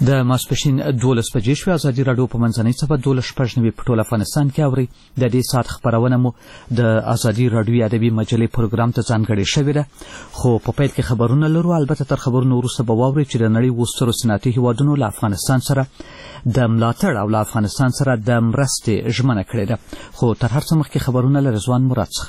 د ماسپښین 12 بجې شوې. ازادي راډیو په منځنۍ څپه 12:90 په ټول افغانستان کې اوري. د دې ساعت خبرونه مو د ازادي راډیو ادبي مجلې پروګرام ته ځانګړې شوې ده. خو په پیل کې خبرونه لرو. البته تر خبرونو وروسته به واورئ چې د نړۍ وسترو صنعتي هیوادونو له افغانستان سره د ملاتړ او له افغانستان سره د مرستې ژمنه کړې ده. خو تر هر څه مخکې خبرونه له رضوان مراد څخه.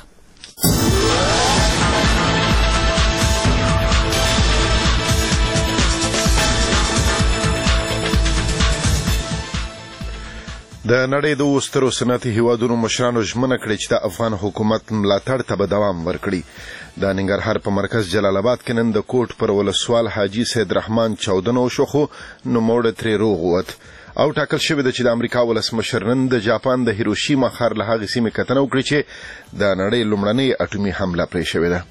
د نړۍ د وسترو صنعتي هیوادونو مشرانو ژمنه کړې چې د افغان حکومت ملاتړ ته به دوام ورکړي. د ننګرهار په مرکز جلال آباد کې نن د کوټ پر ولسوال حاجي سید رحمان چاودنه وشوه، خو نوموړی ترې روغ ووت او ټاکل شوې ده چې د امریکا ولسمشر نن د جاپان د هیروشیما ښار له هغې سیمې کتنه وکړي چې د نړۍ لومړنۍ اټومي حمله پرې شوې ده.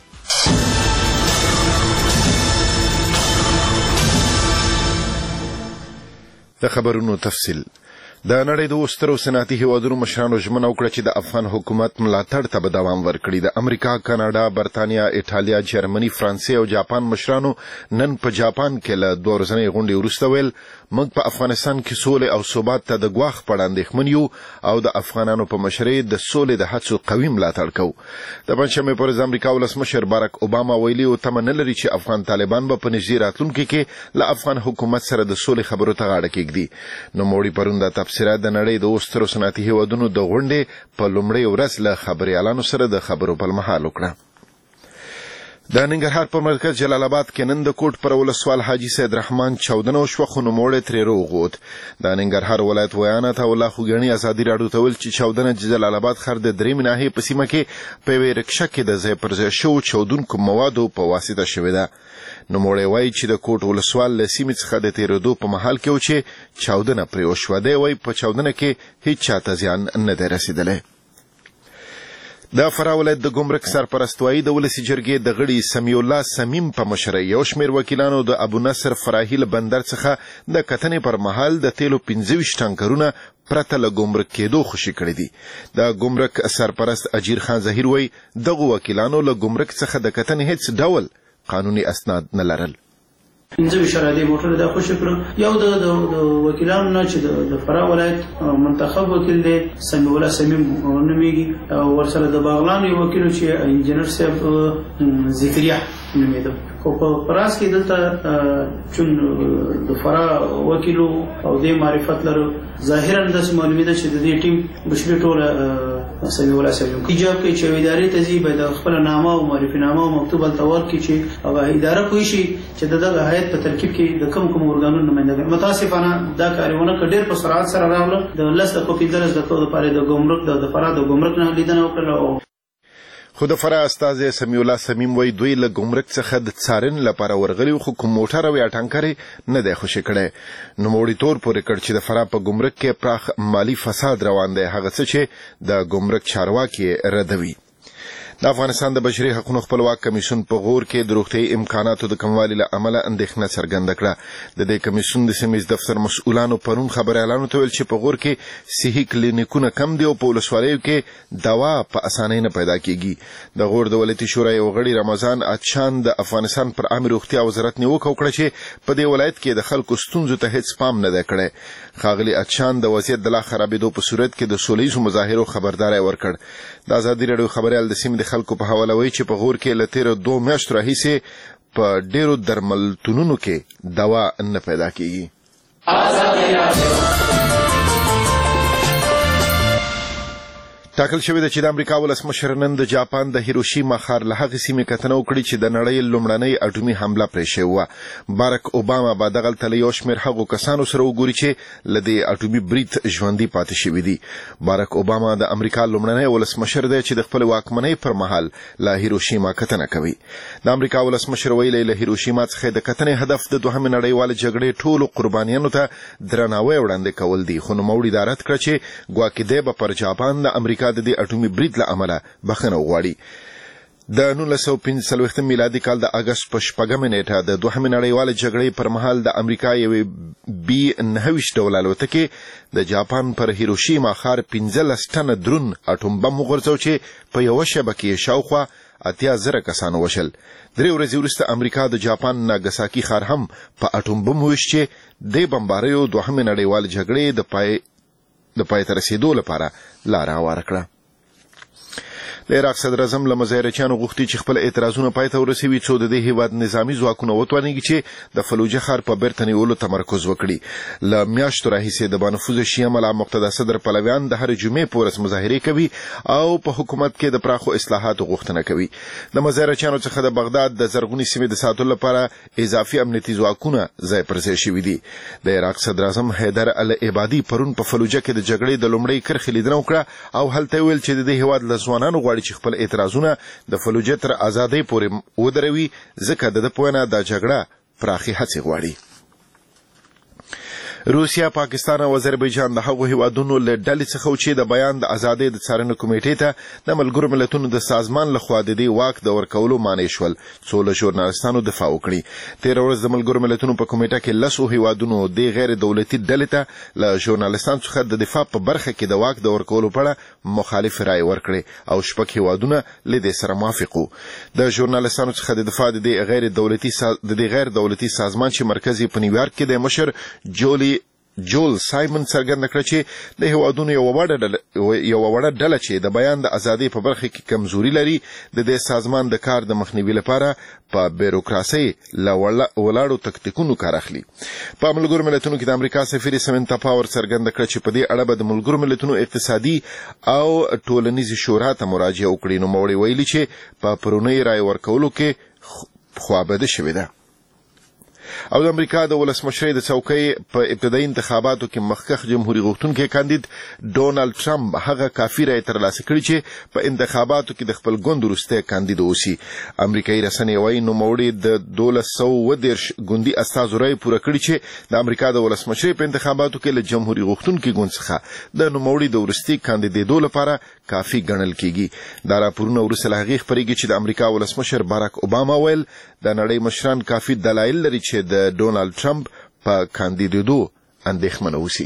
د خبرونو تفصیل. د نړۍ د وسترو صنعتي هیوادونو مشرانو ژمنه وکړه چې د افغان حکومت ملاتړ ته به دوام ورکړي. د امریکا، کاناډا، برطانیا، ایټالیا، جرمني، فرانسې او جاپان مشرانو نن په جاپان کې له 2 ورځنۍ غونډې وروسته ویل موږ په افغانستان کې سولې او ثبات ته د ګواښ په اړه اندېښمن یو او د افغانانو په مشرۍ د سولې د هڅو قوي ملاتړ کوو. د پنجشنبې پر ورځ امریکا ولسمشر باراک اوباما ویلي او تمه نه لري چې افغان طالبان به په نږدې راتلونکي کې له افغان حکومت سره د سولې خبرو ته غاړه کېږدي. نوموړي پرون د تبصره د نړۍ د وسترو صنعتي هیوادونو د غونډې په لومړۍ ورځ له خبريالانو سره د خبرو په مهال وکړه. د ننګرهار په مرکز جلال آباد کې نن د کوټ پر ولسوال حاجي سید رحمان چاودنه وشوه، خو نوموړی ترې روغ ووت. د ننګرهار ولایت ویانت الله خوګنی ازادي راډیو ته ویل چې چاودنه جلال آباد ښار د 3 ناحیې په سیمه کې په یوې رکشه کې د ځای پر ځای شوو چاودونکو موادو په واسطه شوې ده. نوموړی وایي چې د کوټ ولسوال له سیمې څخه د تېرېدو په مهال کې و چې چاودنه پرې وشوه. دی وایي په چاودنه کې هیڅ چاته زیان نه دی رسېدلی. د فراه ولایت د ګمرک سرپرست وایي د ولسي جرګې د غړي سمیع الله سمیم په مشرۍ یو شمېر وکیلانو د ابو نصر فراهي له بندر څخه د کتنې پر مهال د تیلو 25 ټانکرونه پرته له ګمرک کېدو خوشي کړي دي. د ګمرک سرپرست اجیر خان ظهیر وایي دغو وکیلانو له ګمرک څخه د کتنې هیڅ ډول قانوني اسناد نه لرل. 15 شرایط موټر د خوشی کړو. یو د وکیلانو نه چې د فراه ولایت منتخب وکیل دی سمیع الله سمیم نومیږي، او ورسره د باغلان یو وکیل چې انجینر صاحب ذکریا نومیده. خو په فراس کې دلته چون د فراه وکیلو او د معرفت لرو ظاهرا د معلومه ده چې د دې ټیم بشری ټوله سمیع الله سمیم ایجاب کوي چې ادارې ته ځي به د خپل نامه او معرفي نامه او مکتوب التور کې چې هغه اداره کوي شي چې دغه هیئت په ترکیب کې د کوم ارګانونو نمائندګي. متاسفانه دا کارونه ډېر په سرعت سره راغله. د 10 دقیقې د لپاره د ګمرک د فراه د ګمرک نه لیدنه وکړه. خو د فراه استازی سمیع الله سمیم وایي دوی له ګمرک څخه د څارنې لپاره ورغلي، خو کوم موټر او یا ټانکر نه دی خوشي کړی. نوموړي تور پورې کړ چې د فراه په ګمرک کې پراخ مالي فساد روان دی، هغه څه چې د ګمرک چارواکي ردوي. د افغانستان د بشري حقوقو خپلواک کمیسیون په غور کې د روغتیايي امکاناتو د کموالي له امله اندېښنه څرګنده کړه. د دې کمیسیون د سیمې دفتر مسؤلانو پرون خبريالانو ته ویل چې په غور کې صحي کلینیکونه کم دي او په ولسوالیو کې دوا په اسانۍ نه پیدا کیږي. د غور د ولایتي شورا یو غړي رمضان اچان د افغانستان پر عامه روغتیا وزارت نیوکه وکړه چې په دې ولایت کې د خلکو ستونزو ته هیڅ پام نه دی کړی. ښاغلي اچان د وضعیت د لا خرابېدو په صورت کې د سولیزو مظاهرو خبرداری ورکړ. د ازادي راډیو خبريال د سیمې د خلکو په حواله وایي چې په غور کې له تېرو 2 میاشتو راهیسې په ډېرو درملتونونو کې دوا نه پیدا کېږي. ټاکل شوې ده چې د امریکا ولسمشر نن د جاپان د هیروشیما ښار له هغې سیمې کتنه وکړي چې د نړۍ لومړنۍ اټومي حمله پرې شوې وه. باراک اوباما به دغلته له یو شمېر هغو کسانو سره وګوري چې له دې اټومي برید ژوندي پاتې شوي دي. باراک اوباما د امریکا لومړنی ولسمشر دی چې د خپل واکمنۍ پر مهال له هیروشیما کتنه کوي. د امریکا ولسمشر ویلي له هیروشیما څخه د کتنې هدف د دوهمې نړیوالې جګړې ټولو قربانیانو ته درناوی وړاندې کول دي، خو نوموړي دا رد کړه چې ګواکې دی به پر جاپان د امریکا د دې اټومي برید له امله بخښنه وغواړي. د 1945 میلادي کال د اگست په 4 نیټه د دوهمې نړیوالې جګړې پر مهال د امریکا یوې B-29 ډول الوتکې د جاپان پر هیروشیما ښار 15 ټنه درون اټوم بم وغورځاو چې په یوه شبکې شاوخوا 80,000 کسانو وشل. 3 ورځې وروسته امریکا د جاپان ناګاساکي ښار هم په اټوم بم ویشت چې د بمباریو دوهمې نړیوالې جګړې د پای ته رسیدو لپاره لار هواره کړه. د عراق صدر اعظم له مظاهرچیانو غوښتي چې خپل اعتراضونه پای ته ورسوي څو د دې هیواد نظامی ځواکونه وتوانیږي چې د فلوجه ښار په بیرته نیولو تمرکز وکړي. له میاشتو راهیسې د بانفوذه شیعه ملا مقتدا صدر پلویان د هر جمعې په ورځ مظاهرې کوي او په حکومت کې د پراخو اصلاحاتو غوښتنه کوي. د مظاهرچیانو څخه د بغداد د زرغونې سیمې د ساتلو لپاره اضافي امنیتي ځواکونه ځای پر ځای شوي دي. د عراق صدر اعظم حیدر العبادي پرون په فلوجه کې د جګړې د لومړۍ کرښې لیدنه وکړه او هلته ویل چې د دې هیواد له ځوانانو چې خپل اعتراضونه د فلوجه تر آزادۍ پورې ودروي ځکه د په وینا د جګړه پراخي هڅې غواړي. روسیا، پاکستان او آذربایجان د هغو هیوادونو له ډلې څخه چې د بیان د ازادۍ د څارنې کمیټې ته د ملګرو ملتونو د سازمان لخوا د دې واک د ورکولو مانع شول څو له ژورنالستانو دفاع وکړي. تېره ورځ د ملګرو ملتونو په کمیټه کې 10 هیوادونو د غیر دولتي ډلې ته له ژورنالستانو څخه د دفاع په برخه کې د واک د ورکولو په اړه مخالف رائے ورکړي او 6 هیوادونه له دې سره موافق وو. د ژورنالستانو څخه د دفاع د غیر دولتي سازمان چې مرکز یې په نیویارک کې د مشر جول سایمن څرګنده کړه چې د هیوادونو یو وړه ډله چې د بیان د ازادۍ په برخه کې کمزوري لري د دې سازمان د کار د مخنیوي لپاره په بیروکراسي ولاړو تکتیکونو کار اخلي. په ملګرو ملتونو کې د امریکا سفیر سمنتا پاور څرګنده کړه چې په دې اړه به د ملګرو ملتونو اقتصادي او ټولنیزې شورا ته مراجعه وکړي. نو موري ویلي چې په پرونی رائے ورکولو کې خوابده شوې ده. او د امریکا د ولسمشرۍ د څوکۍ په ابتدایي انتخاباتو کې مخکښ جمهوریت غوښتونکی کاندید ډونالد ټرمپ هغه کافي رایې ترلاسه کړې چې په انتخاباتو کې د خپل ګوند وروستی کاندید اوسي. امریکایي رسنۍ وایي نوموړي د 1220 ګوندي استازو رایې پوره کړې چې د امریکا د ولسمشرۍ په انتخاباتو کې له جمهوریت غوښتونکي ګوند څخه د نوموړي د وروستي کاندیدېدو لپاره کافي ګڼل کیږي. دا راپورونه وروسته له هغې خپرېږي چې د امریکا ولسمشر باراک اوباما ویل د نړۍ مشران کافي دلایل لري چې د ډونالد ټرمپ په کاندیدېدو اندېښمنه اوسي.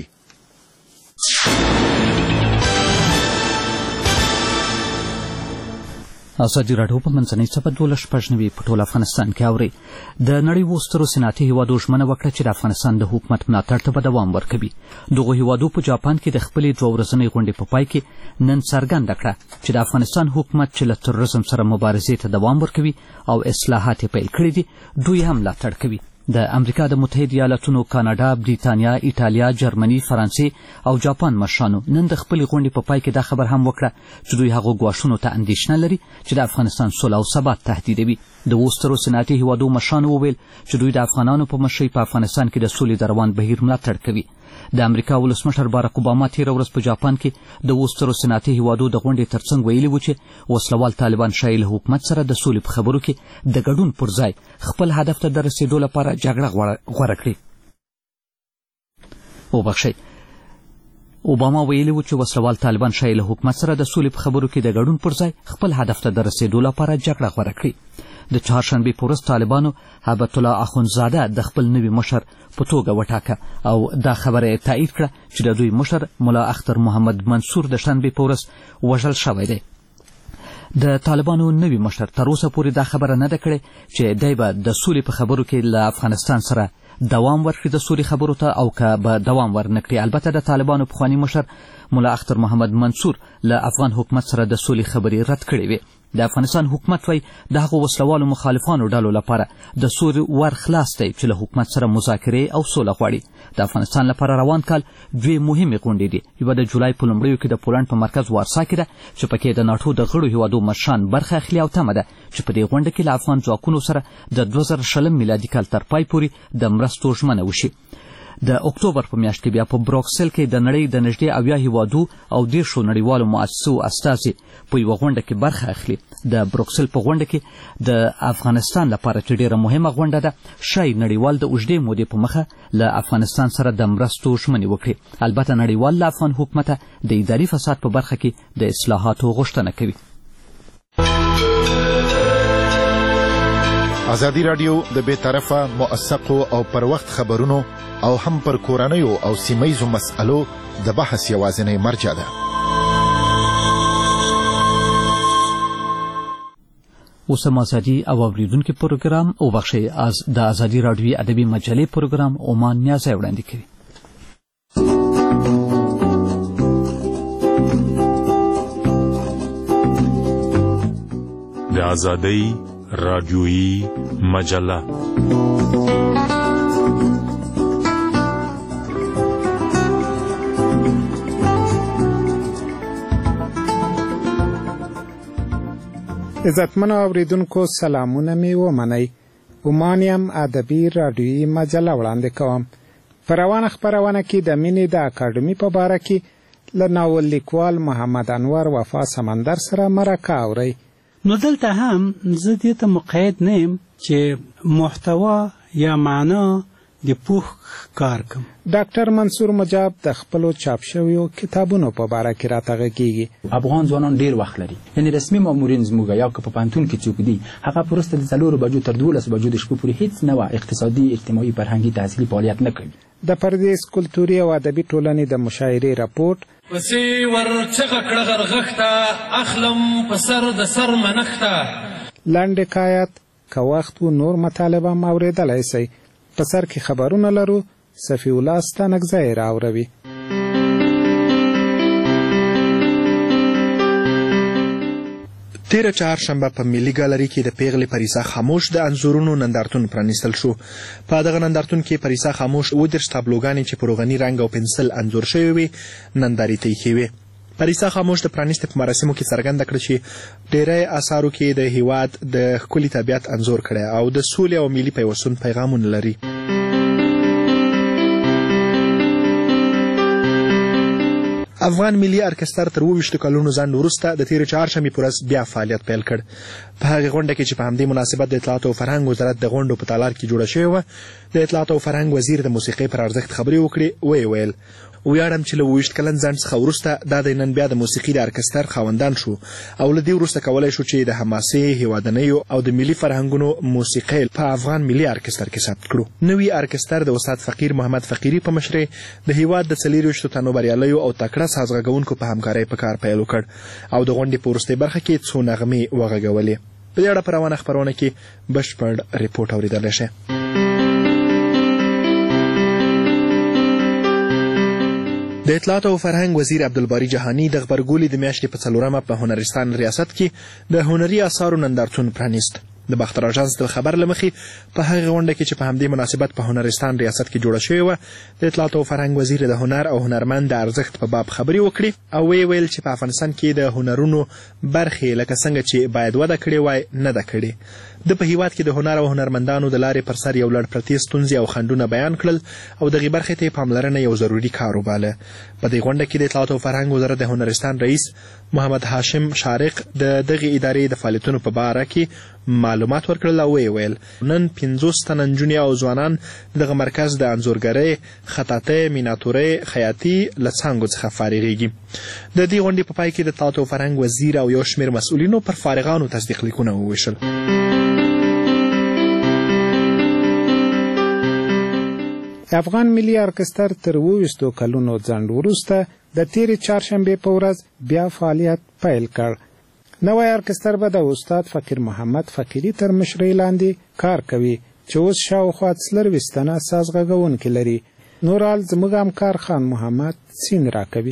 ازادي راډیو په منځنۍ څپه 12 په ټول افغانستان کې اوري. د نړۍ وسترو صنعتي هیوادو ژمنه وکړه چې د افغانستان د حکومت ملاتړ ته به دوام ورکوي. دغه هیوادو په جاپان کې د خپلې 2 ورځنۍ غونډې په پای کې نن څرګنده کړه چې د افغانستان حکومت چې له تروریزم سره مبارزې ته دوام ورکوي او اصلاحات یې پیل کړي دي دوی هم ملاتړ کوي. د امریکا د متحده ایالاتونو، کاناډا، بریتانیا، ایټالیا، جرمني، فرانسې او جاپان مشرانو نن د خپلې غونډې په پای کې دا خبر هم وکړه چې دوی هغو ګواښونو ته اندېښنه لري چې د افغانستان سوله او ثبات تهدیدوي. د وسترو صنعتي هیوادو مشرانو وویل چې دوی د افغانانو په مشرۍ په افغانستان کې د سولې د روان بهیر ملاتړ کوي. د امریکا ولسمشر باراک اوباما تېره ورځ په جاپان کې د وسترو صنعتي هیوادو د غونډې ترڅنګ ویلي و چې وسلوال طالبان ښایي له حکومت سره د سولې په خبرو کې د ګډون پر ځای خپل هدف ته د رسېدو لپاره جګړه غوره کړي. اوباما ویلي و چې وسلوال طالبان ښایي له حکومت سره د سولې په خبرو کې د ګډون پر ځای خپل هدف ته د رسېدو لپاره جګړه غوره کړي. د چهارشنبې په ورځ طالبانو هیبت الله اخندزاده د خپل نوي مشر په توګه وټاکه او دا خبره یې تایید کړه چې د دوی مشر ملا اختر محمد منصور د شنبې په ورځ وژل شوی دی. د طالبانو نوي مشر تر اوسه پورې دا خبره نه ده کړې چې دی به د سولې په خبرو کې له افغانستان سره دوام ورکړي د سولې خبرو ته او که به دوام ورنکړي. البته د طالبانو پخواني مشر ملا اختر محمد منصور له افغان حکومت سره د سولې خبرې رد کړې وې. د افغانستان حکومت وایي د هغو وسلوالو مخالفانو ډلو لپاره د سولې ور خلاص دی چې له حکومت سره مذاکرې او سوله غواړي. د افغانستان لپاره روان کال 2 مهمې غونډې دي. یوه د جولای په لومړیو کې د پولنډ په مرکز وارسا کې ده چې پکې د ناټو د غړو هیوادو مشران برخه اخلي او تمه ده چې په دې غونډه کې له افغان ځواکونو سره د 2020 میلادي کال تر پای پورې د مرستو ژمنه وشي. د اکتوبر په میاشت کې بیا په بروکسل کې د نړۍ د نږدې 80 هیوادو او 10 نړیوالو مؤسسو استازي په یوه غونډه کې برخه اخلي. د بروکسل په غونډه کې د افغانستان لپاره چې ډېره مهمه غونډه ده ښایي نړیوال د اوږدې مودې په مخه له افغانستان سره د مرستو ژمنې وکړي. البته نړیوال له افغان حکومته د اداري فساد په برخه کې د اصلاحاتو غوښتنه کوي. ازادي راډیو د بې طرفه، موثقو او پر وخت خبرونو او هم پر کورنیو او سیمهیزو مسألو د بحث یوازینۍ مرجع ده. اوس هم ازادي او اوریدونکو پروګرام او بخښي د ازادي رادیوي ادبي مجلې پروګرام عمان نیازه وړاندې کوي. د ازادي رادیوي مجله عزتمنو اوریدونکو سلامونه می ومنئ. عمانیم ادبي رادیوي مجله وړاندې کوم. په روانه خپرونه کې د مینې د اکاډمي په باره کې له ناول لیکوال محمد انور وفا سمندر سره مرکه اورئ. نو دلته هم زه دې ته مقید نه یم چې محتوا یا معنا د پوښ کار کوم. ډاکټر منصور مجاب د خپلو چاپ شویو کتابونو په باره کې راته غږیږي. افغان ځوانان ډیر وخت لري، یعنی رسمي مامورین زموږ یا که په پوهنتون کې څوک دي هغه پرسته د 4 بجو تر 12 بجو د شپې پورې هیڅ نوع اقتصادي، اجتماعي، فرهنګي، تحصیلي فعالیت نه کوي. د پردیس کلتوري او ادبي ټولنې د مشاعرې راپورټ پسې ورچغه کړه غرغښته اخلم په سر د سر منښته. لنډ حکایت که وخت و نور مطالبه هم اورېدلی شئ. په سر کې خبرونه لرو. صفی الله ستانکزی راوروي. تیره چهارشنبه په ملي ګالري کې د پیغلې پریسا خاموش د انځورونو نندارتون پرانیستل شو. په دغه نندارتون کې پریسا خاموش 30 تابلوګانې چې په روغني رنګ او پنسل انځور شوې وې نندارې ته ایښې وې. پریسا خاموش د پرانیستې په مراسمو کې څرګنده کړه چې ډیری اثارو کې د هیواد د ښکلي طبیعت انځور کړی او د سولې او ملي پیوستون پیغامونه لري. افغان ملي ارکستر تر 22 کلونو ځنډ وروسته د تیرې چهارشنبې په ورځ بیا فعالیت پیل کړ. په هغې غونډه کې چې په همدې مناسبت د اطلاعات او فرهنګ وزارت د غونډو په تالار کې جوړه شوې وه، د اطلاعات او فرهنګ وزیر د موسیقۍ پر ارزښت خبرې وکړې. ویې ویل ویاړم چې له 22 کلن ځنډ څخه وروسته دا د نن بیا د موسیقي د ارکستر خاوندان شو او له دې وروسته کولی شو چې د حماسي، هیوادنیو او د ملي فرهنګونو موسیقۍ په افغان ملي ارکستر کې ثبت کړو. نوي ارکستر د استاد فقیر محمد فقیري په مشرۍ د هیواد د 24 تنو بریالیو او تکړه سازغږونکو په همکارۍ په کار پیل وکړ او د غونډې په وروستۍ برخه کې څو نغمې وغږولې. په دې اړه په روانه خپرونه کې بشپړ ریپورټ اورېدلی شئ. د اطلاعات او فرهنګ وزیر عبدالباری جهانی د غبرګولي د میاشتې په 4مه په هنرستان ریاست کې د هنري اثارو نندارتون پرانیست. د باختر اژانس د خبر له مخې په هغه غونډه کې چې په همدې مناسبت په هنرستان ریاست کې جوړه شوې وه، د اطلاعات او فرهنګ وزیر د هنر او هنرمند د ارزښت په باب خبرې وکړې او ویې ویل چې په افغانستان کې د هنرونو برخې لکه څنګه چې باید وده کړې وای نه ده کړې. د په هیواد کې د هنر او هنرمندانو د لارې پر سر یو لړ پرتې ستونزې او خنډونه بیان کړل او دغې برخې ته یې پاملرنه یو ضروري کار وباله. په دې غونډه کې د اطلاعات او فرهنګ وزارت د هنرستان رئیس محمد هاشم شارق د دغې ادارې د فعالیتونو په باره کې معلومات ورکړل او ویې ویل نن 50 تنه نجونې او ځوانان دغه مرکز د انځورګرۍ، خطاطۍ، میناتورۍ، خیاطي له څانګو څخه فارغېږي. د دې غونډې په پای کې د اطلاعات او فرهنګ وزیر او یو شمېر مسؤلینو پر فارغانو تصدیق لیکونه وویشل. افغان ملي ارکستر تر 22 کلونو ځنډ وروسته د تیرې چهارشنبې په ورځ بیا فعالیت پیل کړ. نوی ارکستر به د استاد فقیر محمد فقیري تر مشرۍ لاندې کار کوي چې اوس شاوخوا 24 تنه سازغږونکي لري. نورال زموږ همکار خان محمد سین راکوي.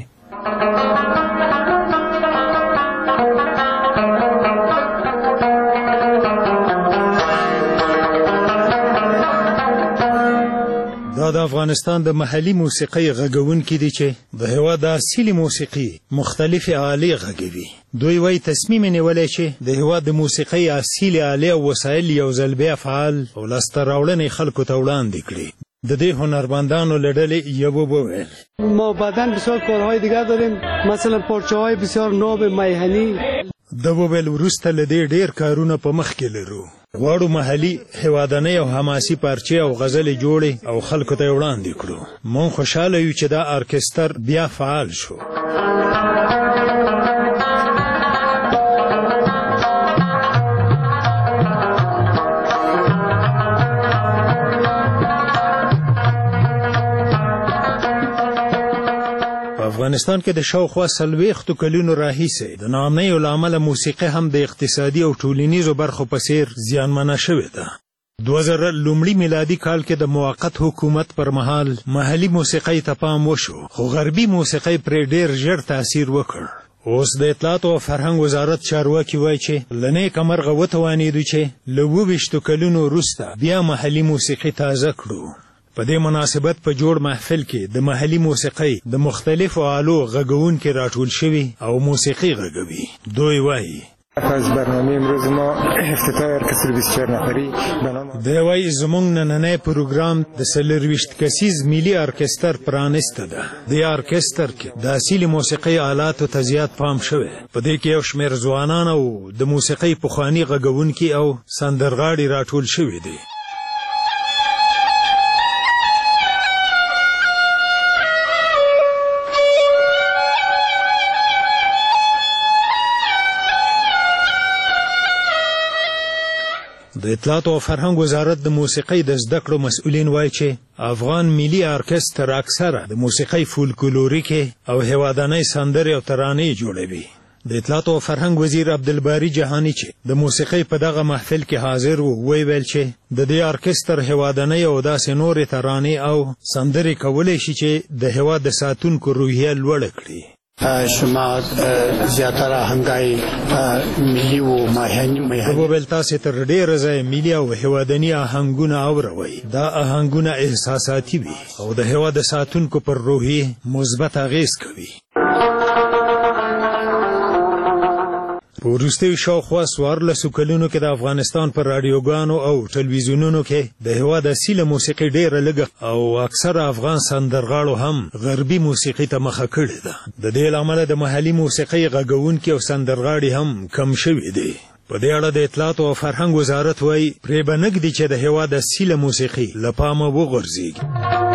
دا د افغانستان د محلي موسیقۍ غږونکي دي چې د هېواد د اصلي موسیقي مختلفې آلې غږوي. دوی وایي تصمیم یې نیولی چې د هېواد د موسیقۍ اصلي آلې او وسایل یو ځل بیا فعال او لاسته راوړنې خلکو ته وړاندې کړي. د دې هنرمندانو له ډلې یو وویل ما بعداً بسیار کارهای دیگر داریم، مثلا پارچه‌های بسیار ناب میهنی. د وویل وروسته له دې ډېر کارونه په مخ کې لرو. غواړو محلي، هیوادنۍ او حماسي پارچې او غزلې جوړې او خلکو ته یې وړاندې کړو. مونږ خوشحاله یو چې دا ارکستر بیا فعال شو. افغانستان کې د شاوخوا 40 کلونو راهیسې د ناامنیو له امله موسیقي هم د اقتصادي او ټولنیزو برخو په څیر زیانمنه شوې ده. 2000 لومړي میلادي کال کې د موقت حکومت پر مهال محلي موسیقۍ ته پام وشو، خو غربي موسیقۍ پرې ډېر ژر تاثیر وکړ. اوس د اطلاعات او فرهنګ وزارت چارواکي وایي چې له نیکه مرغه وتوانېدو چې له 22 کلونو وروسته بیا محلي موسیقي تازه کړو. په دې مناسبت په جوړ محفل کې د محلي موسیقۍ د مختلفو آلو غږونکي راټول شوي او موسیقي غږوي. دوی وایي از برنامه امروز ما افتتاح ارکستر 24 نفری به نام دی وایي زموږ نننی پروګرام د 24 کسیز ملي ارکستر پرانسته ده. د ارکستر کې د اصلي موسیقي آلاتو ته زیات پام شوی. په دې کې یو شمېر ځوانان او د موسیقۍ پخواني غږونکي او سندرغاړي راټول شوي دي. د اطلاعات او فرهنګ وزارت د موسیقۍ د زده کړو مسؤلین وایي چې افغان ملي ارکستر اکثره د موسیقۍ فولکلوریکي او هیوادنۍ سندرې او ترانې جوړوي. د اطلاعات او فرهنګ وزیر عبدالباری جهانی چې د موسیقۍ په دغه محفل کې حاضر و، ویل چې د دې ارکستر هیوادنۍ او داسې نورې ترانې او سندرې کولی شي چې د هیواد د ساتونکو روحیه لوړه کړي. شما زیاتره آهنګای ملي و ماهنی وبل تاسو تر ډیره ځای ملي او هیوادني آهنګونه اوروي. دا آهنګونه احساساتي وي او د هیواد د ساتونکو پر روحي مثبت اغیز کوي. په وروستیو شاوخوا 14 کلونو کې د افغانستان پر راډیوګانو او ټلویزیونونو کې د هیواد اصیله موسیقي ډیره لږه او اکثره افغان سندرغاړو هم غربي موسیقي ته مخه کړې ده. د دې له امله د محلي موسیقۍ غږونکي او سندرغاړي هم کم شوي دي. په دې اړه د اطلاعات او فرهنګ وزارت وایي پرې به نږدي چې د هیواد اصیله موسیقي له پامه وغورځېږي.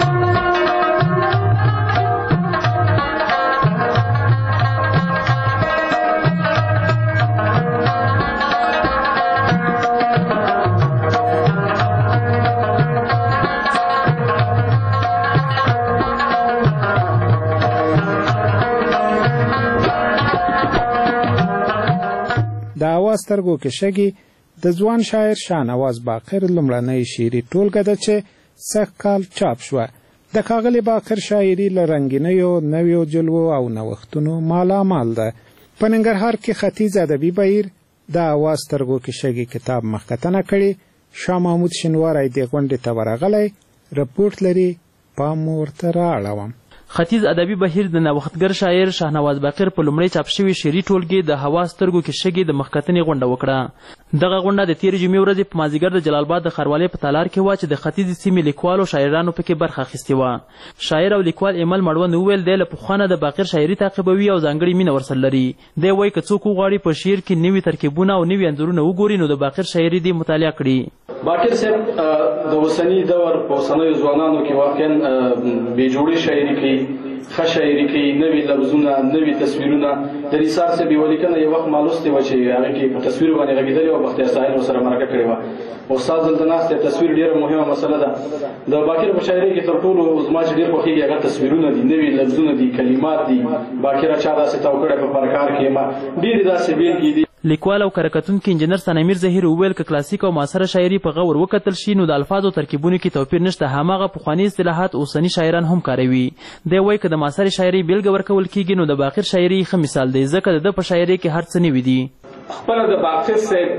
د اواز سترګو کې شګي د ځوان شاعر شاهنواز باقر لومړنۍ شعري ټولګه ده چې سږ کال چاپ شوه. د ښاغلي باقر شاعري له رنګینیو، نویو جلوو او نوښتونو مالامال ده. په ننګرهار کې ختیځ ادبي بهیر د اواز سترګو کې شګي کتاب مخکتنه کړي. شاه محمود شینواری دې غونډې ته ورغلی، رپورټ لري، پام ورته رااړوم. ختیځ ادبي بهیر د نوښتګر شاعر شاهنواز باقر په لومړی چاپ شوي شعري ټولګې د هوا سترګو کې شګې د مخکتنې غونډه وکړه. دغه غونډه د تېرې جمعې ورځې په مازدیګر د جلال آباد د ښاروالۍ په تالار کې وه چې د ختیځې سیمې لیکوالو شاعرانو پکې برخه اخیستې وه. شاعر او لیکوال ایمل مړوند وویل دی له پخوانه د باقر شاعري تعقیبوي او ځانګړې مینه ورسره لري. دی وایي که څوک وغواړي په شعر کې نوي ترکیبونه او نوي انځورونه وګوري نو د باقر شاعري دې مطالعه کړي. باقر صاحب د اوسني دور په اوسنیو ځوانانو کې واقعا بېجوړې شاعري کوي، ښه شاعري کوي، نوي لفظونه، نوي تصویرونه. د نثار صاحب یوه لیکنه یو وخت ما لوستې وه چې هغې کې په تصویر باندې غږېدلې وه، بختیار ساحل ورسره مرکه کړې وه. استاد دلته ناست دی، تصویر ډېره مهمه مسله ده. د باقر په شاعرۍ کې تر ټولو زما چې ډېر خوښېږي هغه تصویرونه دي، نوي لفظونه دي، کلمات دي. باقره چا داسې تاو کړی په پرکار کې ما ډېرې داسې بېلګې دي. لیکوال او کارکتونکي انجینر سنامیر ظهیر وویل که کلاسیک او معاصره شاعري په غور وکتل شي نو د الفاظو ترکیبونو کې توپیر نشته، هماغه پخواني اصطلاحات اوسني شاعران هم کاروي. دی وایي که د معاصرې شاعري بیلګه ورکول کېږي نو د باقر شاعري ښه مثال دی، ځکه د ده په شاعرۍ کې هر څه نوي دي. خپله د باقر صاحب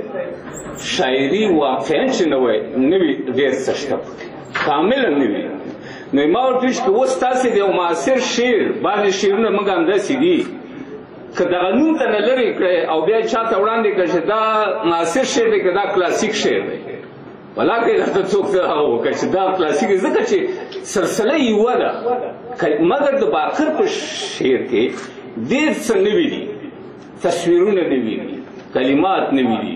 شاعري واقعا چې نوي ډېر څه شته، کامله نوي. نو ما ورته ویل چې اوس تاسې د یو معاصر شعر بعضې شعرونه موږ همداسې دي که دغه نوم ته نه لرې کړی او بیا چا ته وړاندې کړه چې دا معاصر شعر دی که دا کلاسیک شعر دی، ولاکه درته څوک هغه وکړه چې دا کلاسیک دی، ځکه چې سلسله یوه ده. مګر د باقر په شعر کې ډېر څه نوي دي، تصویرونه نوي دي، کلمات نوي دي.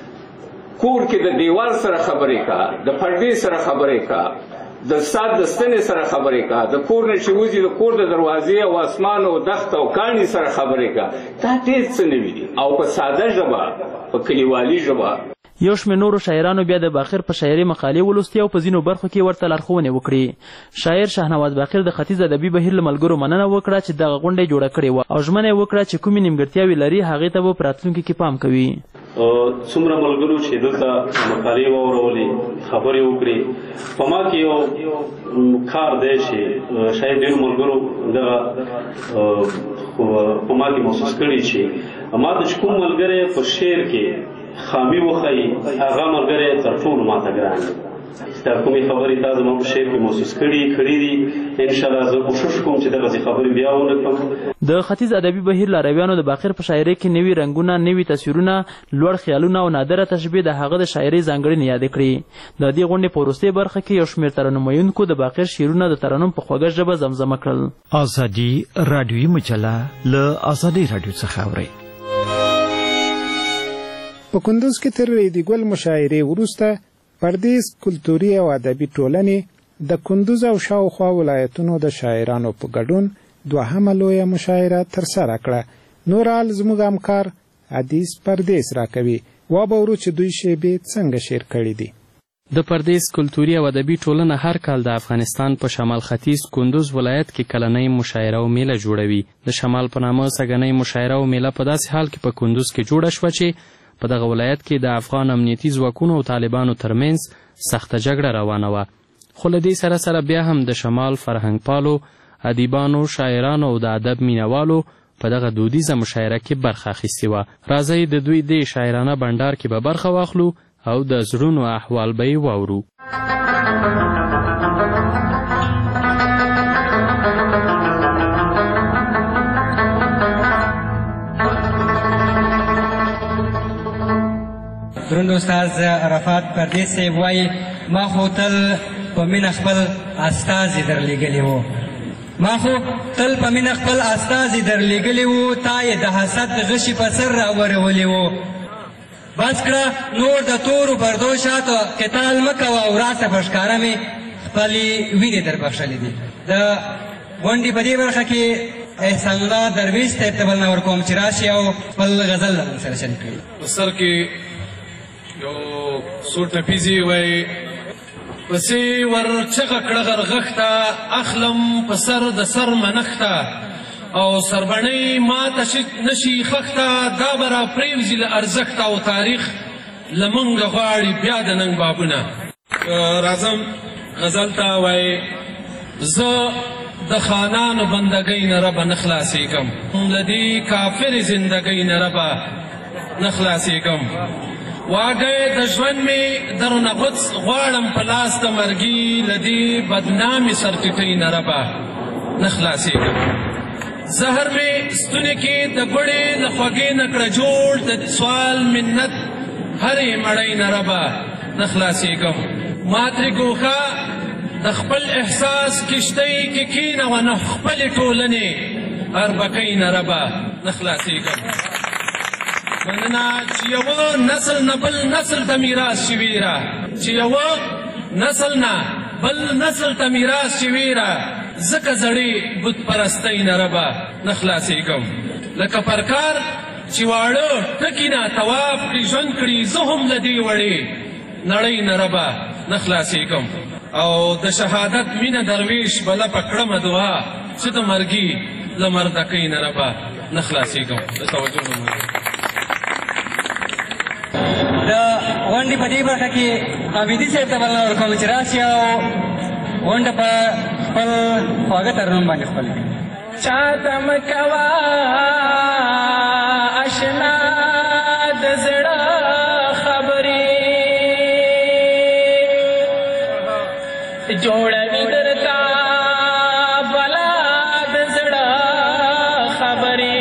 کور کې د دیوال سره خبرې کا، د پردې سره خبرې کا، د سات د ستنې سره خبرې کا، د کور نه چې وځي د کور د دروازې او اسمان او دښت او کاڼي سره خبرې کا. دا ډېر څه نوي دي او په ساده ژبه، په کلیوالي ژبه. یو شمېر نورو شاعرانو بیا د باقر په شاعري مقالې ولوستې او په ځینو برخو کې ورته لارښوونې وکړې. شاعر شاهنواز باقر د ختیځ ادبي بهیر له ملګرو مننه وکړه چې دغه غونډه جوړه کړې وه او ژمنه یې وکړه چې کومې نیمګړتیاوې لري هغې ته به په راتلونکي کې پام کوي. څومره ملګرو چې دلته مقالې واورولې خبرې وکړې په ما کې یو کار دی چې شاید ډېرو ملګرو دغه په ما کې محسوس کړي چې ما ته چې کوم ملګری په شعر کې خامي وښیي هغه ملګری تر ټولو ما ته ګران دی. دا کومې خبرې تا زما په شعر کې محسوس کړي دي انشاءالله زه کوشش کوم چې دغسې خبرې بیا ونه کړم. د ختیځ ادبي بهیر لارویانو د باقر په شاعرۍ کې نوي رنګونه، نوي تصویرونه، لوړ خیالونه او نادره تشبیه د هغه د شاعرۍ ځانګړنې یادې کړې. د دې غونډې په وروستۍ برخه کې یو شمېر ترنم ویونکو د باقر شعرونه د ترنم په خوږه ژبه زمزمه کړل. ازادي راډیویي مجله له ازادۍ راډیو څخه اورئ. په کندوز کې تر ریدي ګل مشاعرې وروسته پردیس کلتوري او ادبي ټولنې د کندوز او شاوخوا ولایتونو د شاعرانو په ګډون دوهمه لویه مشاعره ترسره کړه. نور حال زموږ همکار حدیث پردیس راکوي. وابورو چې دوی شیبې څنګه شعر کړي دي. د پردیس کلتوري او ادبي ټولنه هر کال د افغانستان په شمال ختیځ کندوز ولایت کې کلنۍ مشاعره او میله جوړوي. د شمال په نامه سږنۍ مشاعره او میله په داسې حال کې په کندوز کې جوړه شوه چې په دغه ولایت کې د افغان امنیتي ځواکونو او طالبانو ترمنځ سخته جګړه روانه وه. خو له دې سره سره بیا هم د شمال فرهنګ پالو، ادیبانو، شاعرانو او د ادب مینوالو په دغه دودیزه مشاعره کې برخه اخیستې وه. راځئ د دوی دې شاعرانه بنډار کې به برخه واخلو او د زړونو احوال به یې واورو. دروند استاد عرفات پردیس صاحب وایي ما خو تل په مینه خپل استازي درلیږلي وو تا یې د حسد غشي په سر راورولي وو. بس کړه نور د تورو پردو شاته قتال مه کوه او راته په ښکاره مې خپلې وینې در بخښلې دي. د غونډې په دې برخه کې احسان الله درویش صاحب ته بلنه ورکوم چې راشي او خپل غزل له موږ سره شریک کړي. په سر کې یو څو ټپیزې وایي پسې ور چغه کړه غرغښته اخلم په سر د سر منښته او سربڼۍ ماته نشي خښته دا به را پرېوځي له ارزښته او تاریخ له موږ غواړي بیا د ننګ بابونه. راځم غزل ته وایي زه د خانانو بندګۍ نه ربه نه خلاصېږم له دې کافرې زندګۍ نه ربه نه خلاصېږم. واګی د ژوند مې درونه غوڅ غواړم په لاس د مرګي له دې بدنامې سرټیټۍ نه ربه نه خلاصېږم. زهر مې ستونې کې د ګوړې له خوږې نه کړه جوړ د سوال منت هرې مړۍ نه ربه نه خلاصېږم. ما ترې ګوښه د خپل احساس کشتۍ کې کښېنوه نه خپلې ټولنې اربکۍ نه ربه نه خلاصېږم. مننه چې یوه نسل نه بل نسل ته میراث شوې را چې یوه نسل نه بل نسل ته میراث شوې را ځکه زړې بت پرستۍ نه ربه نه خلاصېږم. لکه پرکار چې واړه ټکي نه طواف کړي ژوند کړي زه هم له دې وړې نړۍ نه ربه نه خلاصېږم. او د شهادت مینه درویش بله په کړمه دعا چې د مرګي له مردکۍ نه ربه نه خلاصېږم. د توجه نه د غونډې په دې برخه کې حمیدي صاحب ته بلنه ورکوم چې راشي او غونډه په خپل خواږه ترنم باندې خپل کړي. چاته مه کوه اشنا د زړه خبرې جوړوي درته بلا د زړه خبرې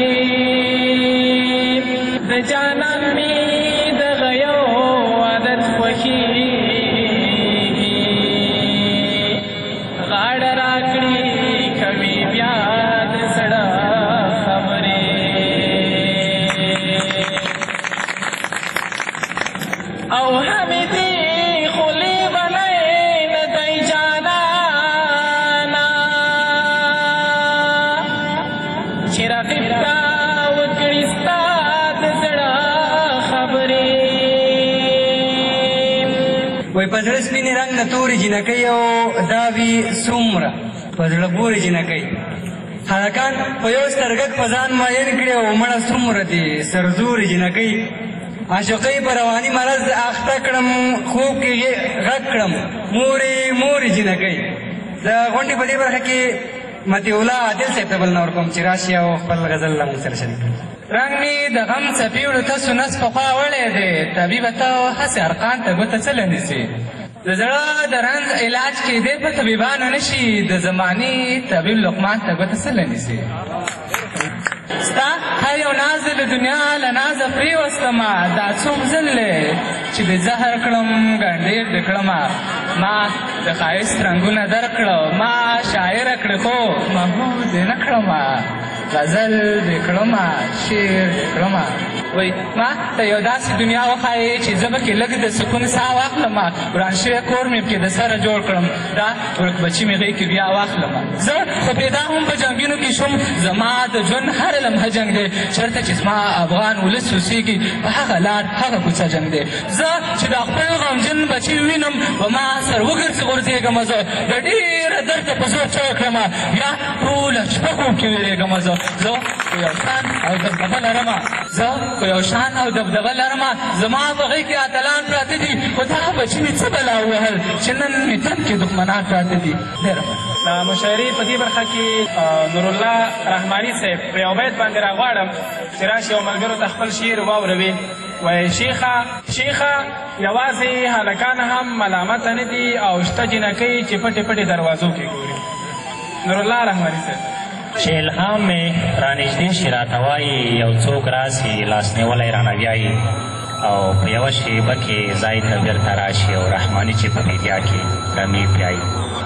جانان می د غيو عادت وایي په زړه سپینې رنګ د تورې جینکۍ او دا وي څومره په زړه پورې جینکۍ هلکان په یو سترګک په ځان ماین کړي او مړه څومره دي سرزورې جینکۍ عاشقۍ په رواني مرض اخته کړم خوب کې غږ کړم مورې مورې جینکۍ د غونډې په دې برخه کې مطیع الله عادل صاحب ته بلنه ورکوم چې راشي او خپل غزل له موږ سره شریک کړي. رنګ مې د غم څپې وړو تاسو نس پخوا وړی دی طبیبه ته هسې ارقان ته ګوته څه لنیسې د زړه د رنځ علاج کېدی په طبیبانو نه شي د زمانې طبیب لقمان ته ګوته څه لنیسې ستا هر یو ناز د دنیا له نازه پرېوستمه دا څوک ځل دی چې د زهر کړم ګنډېر د کړمه ما د ښایست رنګونه درکړه ما شاعره کړې خو محبوب دې نه کړمه غزل دې کړمه شعر دې کړمه وایي ما ته یو داسې دنیا وښایې چې زه به کې لږ د سکون ساه واخلمه وران شوی کور مې پکې د سره جوړ کړم دا ورک بچي مې غېږ کې بیا واخلمه زه خو پیدا هم په جنګینو کې شوم زما د ژوند هر لمحه جنګ دی چېرته چې زما افغان ولس اوسېږي په هغه لار هغه کوڅه جنګ دی زه چې د خپل غمجن بچي ووینم و ما سر وګرځي غورځېږمه زه د ډېره درده په زور چغه کړمه بیا ټوله شپه خوب کې وېرېږمه زه خو یو شان او دبدبه لرمه زه خو یو شان او دبدبه لرمه زما په غېږ کې اتلان پراته دي خو دغه بچي مې څه بلا ووهل چې نن مې تن کې دښمنان پراته دي ډېره د مشاعرې په دې برخه کې نورالله رحماني صاحب په یو بیت باندې راغواړم چې راشي او ملګرو ته خپل شعر واوروي وایي شیخه یوازې هلکان هم ملامته نه دي او شته جینکۍ چې پټې پټې دروازو کې ګوري نورالله رحماني صاحب چې الهام مې رانږدې شي راته وایي یو څوک راسي لاس نیولی رانه بیایي او په یوه شیبه کې ځای ته بېرته راشي او رحماني چې په بیدیا کې رمې پیایي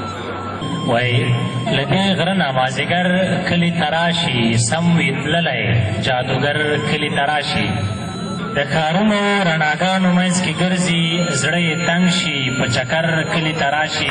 وایي له دې غره نه مازدیګر کلي ته راشي سم وي تللی جادوګر کلي ته راشي د ښارونو رڼاګانو منځ کې ګرځي زړه یې تنګ شي په چکر کلي ته راشي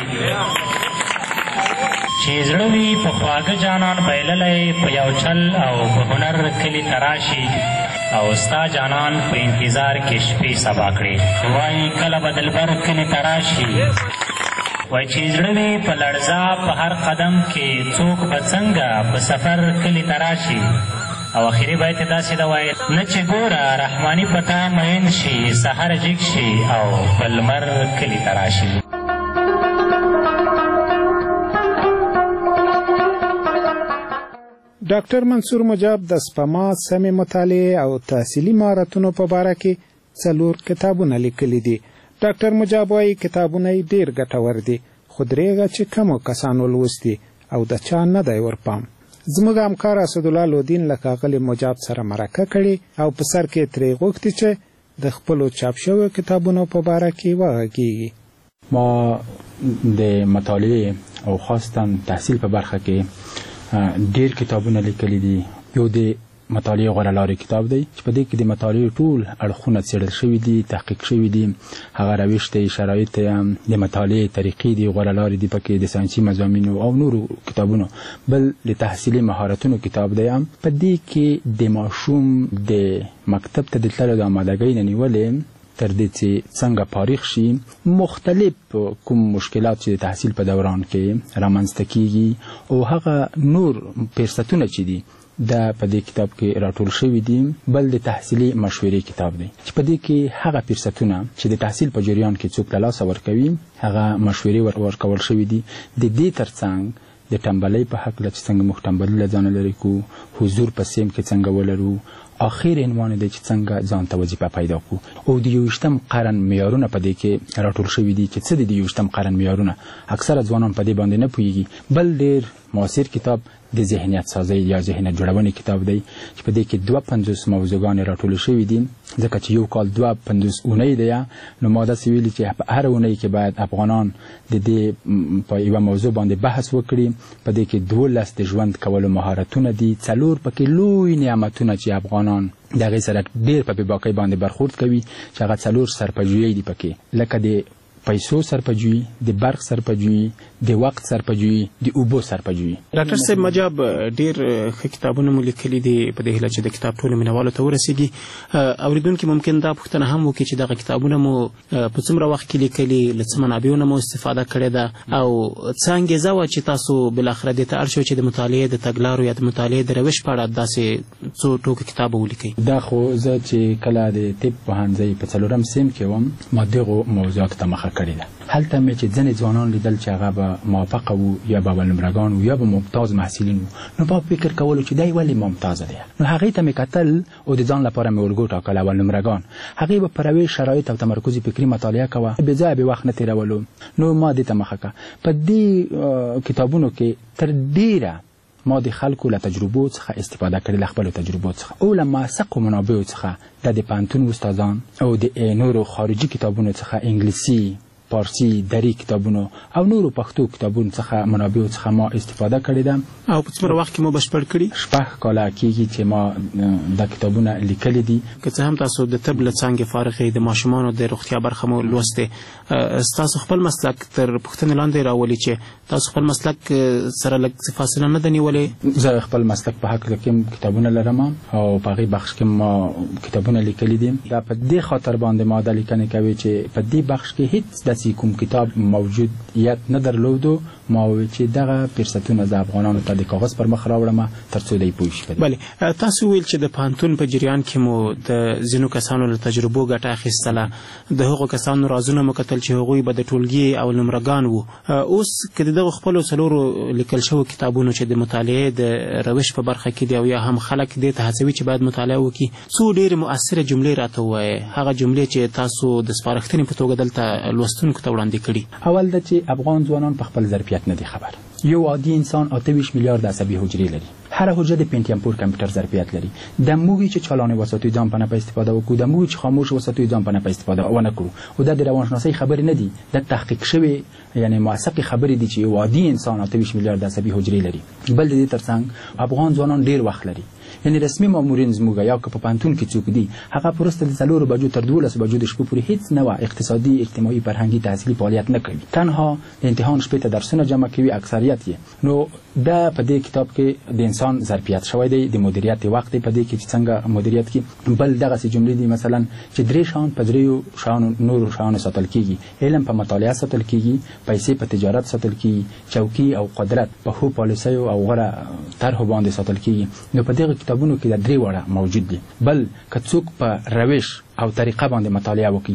چې زړه وي په خواږه جانان بایللی په یو چل او په هنر کلي ته راشي او ستا جانان په انتظار کې شپې سبا کړې وایي کله به دلبر کلي ته راشي وایي چې زړه وي په لړزه په هر قدم کې څوک به څنګه په سفر کلي ته راشي او اخري بیت یې داسې ده وایي نه چې ګوره رحماني په تا مین شي سحر جګ شي او په لمر کلي ته راشي ډاکټر منصور مجاب د سپما سمې مطالعې او تحصیلي مهارتونو په باره کې 4 کتابونه لیکلي دي. ډاکټر مجاب وايي کتابونه یې ډېر ګټور دي خو درېغه چې کمو کسانو لوستي او د چا نه دی ورپام. زموږ همکار اسدالله لودین له ښاغلي مجاب سره مرکه کړې او په سر کې ترې غوښتي چې د خپلو چاپ شویو کتابونو په باره کې وغږیږي. ما د مطالعې او خاصتا تحصیل په برخه کې ډیر کتابونه لیکلي دي. یو د مطالعې غوره لارې کتاب دی چې په دې کې د مطالعې ټول اړخونه څېړل شوي دي تحقیق شوي دي هغه روش دی شرایط د مطالعې طریقې دي غوره لارې دي پکې د ساینسي مضامینو او نورو کتابونو. بل د تحصیلي مهارتونو کتاب دی په دې کې د ماشوم د مکتب ته د تللو د آمادګۍ نه نیولې تر دې چې څنګه فارغ شي مختلف کوم مشکلات چې د تحصیل په دوران کې رامنځته کیږي او هغه نور فرصتونه چې دي دا په دې کتاب کې راټول شوي دي. بل د تحصیلي مشورې کتاب دی چې په دې کې هغه فرصتونه چې د تحصیل په جریان کې څوک له لاسه ورکوي هغه مشورې ورکول شوي دي. د دې ترڅنګ د ټنبلۍ په هکله چې څنګه موږ ټنبلي له ځانه لرې کړو حضور په سیم کې څنګه ولرو آخر عنوان دی چې څنګه ځان ته وظیفه پیدا کړو او د 21م قرن معیارونه په دې کې راټول شوي دي چې څه دي د 21م قرن معیارونه اکثره ځوانان په دې باندې نه پوهیږي. بل ډېر معاصر کتاب د ذهنیت سازی یا ذهنیت جوړونې کتاب دی چې په دې کې 52 موضوعګانې راټول شوي دي ځکه چې یو کال 52 اونۍ دی نو ما داسې ویلي چې په هر اونۍ کې باید افغانان د دې په یوه موضوع باندې بحث وکړي. په دې کې 12 د ژوند کولو مهارتونه دي 4 پکې لوی نعمتونه چې افغانان د هغې سره ډېر په بېباکۍ باندې برخورد کوي چې هغه 4 سرپجویۍ دي پکې لکه د پیسو سرپجویي، د برق سرپجویي، د وخت سرپجویي، د اوبو سرپجویي. ډاکټر صاحب مجاب ډیر ښه کتابونه مو لیکلي دي په دې هیله چې د کتاب ټولو مینوالو ته ورسیږي. اوریدونکي ممکن دا پوښتنه هم وکړي چې دغه کتابونه مو په څومره وخت کې لیکلي، له څه منابعو نه مو استفاده کړې ده او څه انګېزه وه چې تاسو بالاخره دې ته اړ شوئ چې د مطالعې د تګلارو یا د مطالعې د روش په اړه داسې څو ټوکه کتاب ولیکئ؟ دا خو زه چې کله د طب پوهنځۍ په 4م سیم کې وم ما دغو موضوعاتو ته مخه کړې ده. هلته مې چې ځینې ځوانان لیدل چې هغه به موافقه وو یا به اولنومرګان وو یا به ممتاز محصلین وو، نو په فکر کولو چې دی ولې ممتازه دی، نو هغې ته مې کتل او د ځان لپاره مې الګو ټاکل اولنومرګان. هغې به په روش شرایط او تمرکز فکري مطالعه کوه، بې ځایه بې وخت نه تېرولو. نو ما دې ته مخه کړه. په دې کتابونو کې تر ډېره ما د خلکو له تجربو څخه استفاده کړې، له خپلو تجربو څخه او له موثقو منابعو څخه د پوهنتون استادان او د نورو خارجي کتابونو څخه انګلیسي، فارسی، دری کتابونو او نورو پښتو کتابونو څخه منابعو څخه ما استفاده کړې ده. او په څومره وخت کې مو بشپړ کړي؟ 6 کاله کېږي چې ما دا کتابونه لیکلي دي. که څه هم تاسو د طب له څانګې فارغ یې، د ماشومانو د روغتیا برخه مو لوستې، ستاسو خپل مسلک تر پوښتنې لاندې راولي چې تاسو خپل مسلک سره لږ څه فاصله نه ده نیولې؟ زه خپل مسلک په هکله کې کتابونه لرم او په هغې بخش کې ما کتابونه لیکلي دي. دا په دې خاطر باندې ما دا لیکنې کوي چې په دې بخش کې هیڅ داسې کوم کتاب موجودیت نه درلودو. ما وویل چې دغه فرصتونه زه افغانانو ته د کاغذ پر مخ راوړم تر څو دی پوه شي. بلې تاسو ویل چې د پوهنتون په جریان کې مو د ځینو کسانو له تجربو ګټه اخیستله، د هغو کسانو رازونه مو کتل چې هغوی به د ټولګي او نمرګان وو. اوس که د دغو خپلو څلورو لیکل شوو کتابونو چې د مطالعې د روش په برخه کې دي او یا هم خلک دې ته هڅوي چې باید مطالعه وکړي، څو ډېرې مؤثره جملې راته ووایئ، هغه جملې چې تاسو د سپارښتنې په توګه دلته لوستونکو ته وړاندې کړي. اول دا چې افغان ځوانان په خپل ظرفیت نه دي خبر. یو عادي انسان 28 میلیارد عصبي حجرې لري. هر حجره د پنټیم پور کمپیوټر ظرفیت لري. د موږ چې چالانه وساتو ځان په نه په استفاده وکړو، د موږ چې خاموش وساتو ځان په نه په استفاده ونه کړو. او د روانشناسۍ خبرې نه دي، د تحقیق شوی یعنی موثق خبرې دي چې یو عادي انسان 28 میلیارد عصبي حجرې لري. بل د دې ترڅنګ افغان ځوانان ډیر وخت لري. یعنی رسمي مامورین زموږ یا که په پوهنتون کې څوک دي، هغه پرسته د 4 بجو تر 12 بجو د شپې پورې هیڅ نوع اقتصادي، اجتماعي، فرهنګي، تحصیلي فعالیت نه کوي. تنها د امتحان شپې ته درسونه جمع کوي اکثریت یې. نو دا په دې کتاب کې د انسان ظرفیت شوی دی، د مدیریت وخت په دې کې چې څنګه مدیریت کې. بل دغه سي جملې دي مثلا چې درې شان په دریو شان نور شان ساتل کیږي، علم په مطالعه ساتل کیږي، پیسې په تجارت ساتل کیږي، چوکي او قدرت په هو پالیسۍ او غوړه طرحو باندې ساتل کیږي. نو په دغه کتابونو کې د درې وړه موجود دي. بل که څوک په روش او طریقه باندې مطالعه وکړي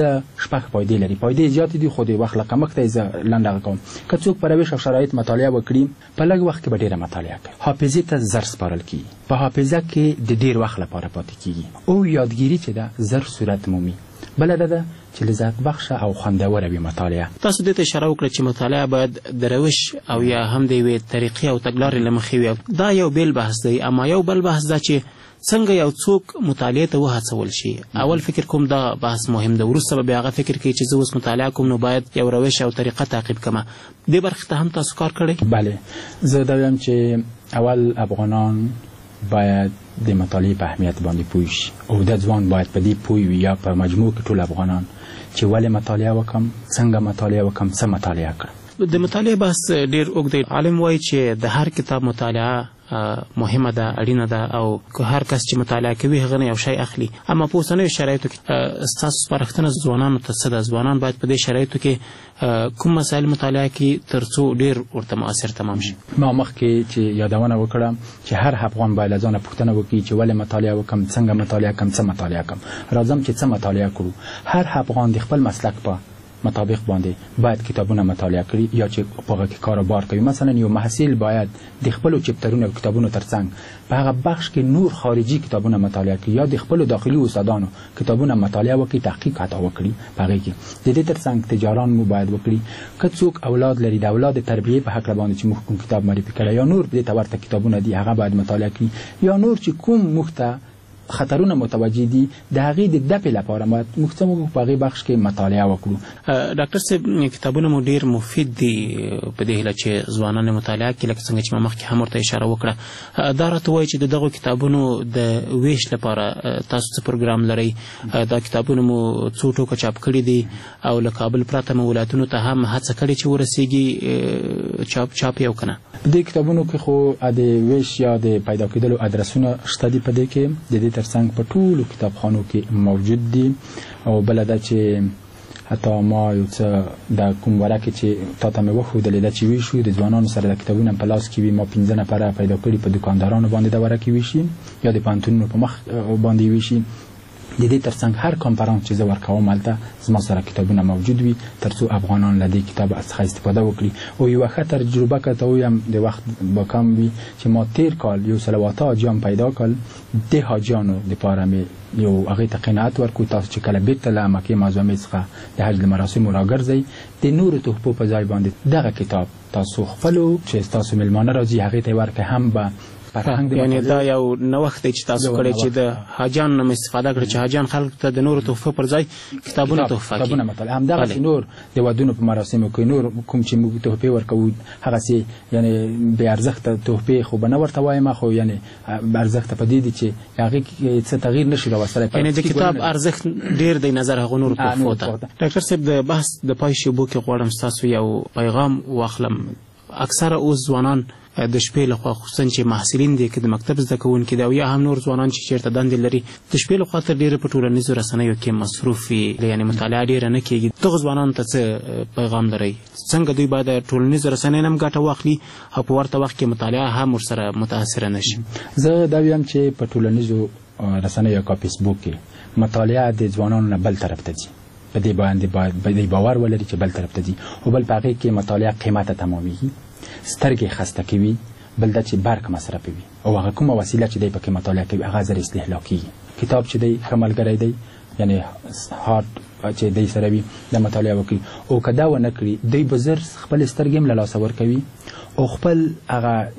15 فائدې لري. فائدې زیات دي خو د وخت لکمکته زه لنډه کوم. که څوک په روش او شرایط مطالعه وکړي په لږ وخت کې به ډیره مطالعه کوي. حافظه ته زر سپارل کیږي، په حافظه کې د ډیر وخت لپاره پاتې کیږي او یادګیری چې ده زر صورت مومي. بل ده چې لذت بخش او خوندوره وي مطالعه. تاسو دې ته اشاره وکړه چې مطالعه باید د روش او یا هم د یوې طریقې او تګلارې له مخې وي. دا یو بیل بحث دی، اما یو بل بحث دا چې څنګه یو څوک مطالعه ته وهڅول شي. اول فکر کوم دا بحث مهم دی، وروسته به بیا هغه فکر کوي چې زه اوس مطالعه کوم نو باید یو روش او طریقه تعقیب کړم. دې برخې ته هم تاسو کار کړی؟ بله، زه دا وایم چې اول افغانان باید د مطالعې په اهمیت باندې پوه شي او د ځوان باید په دې پوه وي یا په مجموع کې ټول افغانان چې ولې مطالعه وکم، څنګه مطالعه وکم، څه مطالعه کړم. د مطالعې بحث ډیر اوږد دی. عالم وایي چې د هر کتاب مطالعه مهمه ده، اړینه ده او که هر کس چې مطالعه کوي هغه نه یو شی اخلي. اما په اوسنیو شرایطو کې ستاسو سپارښتنه ځوانانو ته څه ده؟ ځوانان باید په دې شرایطو کې کوم مسایل مطالعه کړي تر څو ډیر ورته مؤثر تمام شي؟ ما مخکې چې یادونه وکړم چې هر افغان باید له ځانه پوښتنه وکړي چې ولې مطالعه وکم، څنګه مطالعه کم، څه مطالعه کم. راځم چې څه مطالعه کړو. هر افغان د خپل مسلک په مطابق باندې باید کتابونه مطالعه کړي یا چې په هغه کې کاروبار کوي. مثلا یو محصل باید د خپل چپټرونو او کتابونو ترڅنګ په هغه بخش کې نور خارجي کتابونه مطالعه کړي یا د خپل داخلي استادانو کتابونه مطالعه وکړي، تحقیق حتی وکړي. په هغه کې د دې ترڅنګ تجاران مو باید وکړي. که څوک اولاد لري، د اولاد تربیه په حق باندې چې موږ کوم کتاب معرفي کړی یا نور دې ته ورته کتابونه دي هغه باید مطالعه کړي. یا نور چې کوم مخته خطرونه متوجه دي د هغې د دفع لپاره موږ څه موږ په هغې بخش کې مطالعه وکړو. ډاکټر صاحب کتابونه مو ډېر مفید دي په دې هیله چې ځوانان مطالعه کړي، لکه څنګه چې ما مخکې هم ورته اشاره وکړه. دا راته وایي چې د دغو کتابونو د ویش لپاره تاسو څه پروګرام لرئ؟ دا کتابونه مو څو ټوکه چاپ کړي دي او له کابل پرته مو ولایتونو ته هم هڅه کړې چې ورسیږي چاپ یې او که نه؟ دې کتابونو کې خو د ویش یا د پیدا کېدلو ادرسونه شته دي په دې کې، د دې ترڅنګ په ټولو کتابخانو کې موجود دي. او بله ده چې حتی ما یو څه د کوم ورقې چې تا ته مې وښودلې ده چې ویشو د ځوانانو سره د کتابونه په لاس کې وي، ما 15 نفره پیدا کړي په دوکاندارانو باندې د ورقې ویشي یا د پوهنتونونو په مخ باندې ویشي. د دې ترڅنګ هر کانفرانس چې زه ورکوم هلته زما سره کتابونه موجود وي تر څو افغانان له دې کتاب څخه استفاده وکړي. او یوه ښه تجربه که ته ووایم د وخت به کم وي چې ما تیر کال یو سلواته حاجیان پیدا کړل. د حاجیانو دپاره مې یو هغې ته قناعت ورکړو تاسو چې کله بېرته له مکې معظمې څخه د حج د مراسمو راګرځئ د نورو تحفو په ځای باندې دغه کتاب تاسو خپلو چې ستاسو میلمانه راځي هغې ته یې ورکړئ. هم به یعنی دا یو نوښت دی چې تاسو کړی چې د حاجیانو نه استفاده کړئ چې حاجیان خلکو ته د نورو تحفو پر ځای کتابونه تحفه کړي. همدغسې نور د ودونو په مراسمو کې نور کوم چې موږ تحفې ورکوو هغسې یعنې بې ارزښته تحفې خو به نه ورته وایم، خو یعنې بې ارزښته په دې دي چې هغې کې څه تغییر نشي راوستلی. یعنې د کتاب ارزښت ډېر دی نظر هغو نورو تحفو ته. ډاکټر صاحب د بحث د پای شیبو کې غواړم ستاسو یو پیغام واخلم. اکثره اوس ځوانان د شپې لخوا خصوصا چې محصلین دي که د مکتب زده کوونکي دي او یا هم نور ځوانان چې چېرته دندې لري د شپې لخوا تر ډېره په ټولنیزو رسنیو کې مصروف وي، یعنې مطالعه ډېره نه کېږي. دغو ځوانانو ته څه پیغام لرئ؟ څنګه دوی باید د ټولنیزو رسنیو نه هم ګټه واخلي او په ورته وخت کې مطالعه هم ورسره متاثره نه شي؟ زه دا وایم چې په ټولنیزو رسنیو یا فیسبوک کې مطالعه د ځوانانو نه بل طرف ته ځي. په دې باندې باید باور ولري چې بل طرف ته ځي. او بل په هغې کې مطالعه قیمته تمامېږي، سترګې خسته کوي، بل دا چې برق مصرفوي او هغه کومه وسیله چې دی پکې مطالعه کوي هغه زر استهلاک کېږي. کتاب چې دی ښه ملګری دی، یعنې هارډ چې دی سره وي د مطالعه وکړي. او که دا ونه کړي دوی به زر خپل سترګې هم له لاسه ورکوي او خپل هغه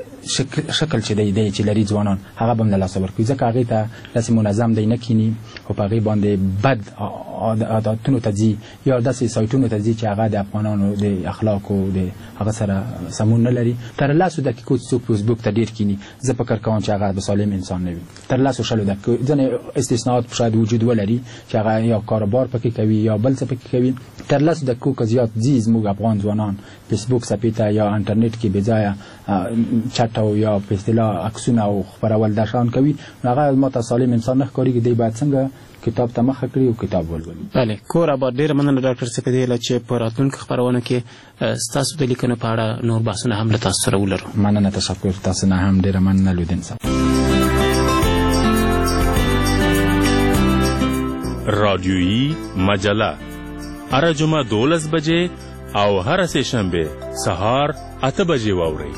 شکل چې دی چې لري ځوانان هغه به هم له لاسه ورکوي، ځکه هغې ته داسې منظم دی نه کیني او په هغې باندې بد عادتونو ته ځي یا داسې سایټونو ته ځي چې هغه د افغانانو د اخلاقو د هغه سره سمون نه لري. تر لسو دقیقو څوک فیسبوک ته ډېر کیني، زه فکر کوم چې هغه به سالم انسان نه وي. تر لسو شلو دقیقو ځینې استثناءات شاید وجود ولري چې هغه یا کاروبار پکې کوي یا بل څه پکې کوي. تر لسو دقیقو که زیات ځي زموږ افغان ځوانان فیسبوک صفحې ته یا انټرنیټ کې بې ځایه چټ او یا په اصطلاح عکسونه او خپرول دا شیان کوي، هغه ماته سالم انسان نه ښکارېږي. دی باید څنګه کتاب ته مخه کړي او کتاب ولولي. بله کور آباد. ډېره مننه ډاکټر صاحب په دې هیله چې په راتلونکو خپرونو کې ستاسو د لیکنو په اړه نور بحثونه هم له تاسو سره ولرو. مننه، تشکر. تاسو نه هم ډېره مننه لودین صاحب. رادیویی مجله هره جمعه 12 بجې او هره سه شنبه سهار 8 بجې واورئ.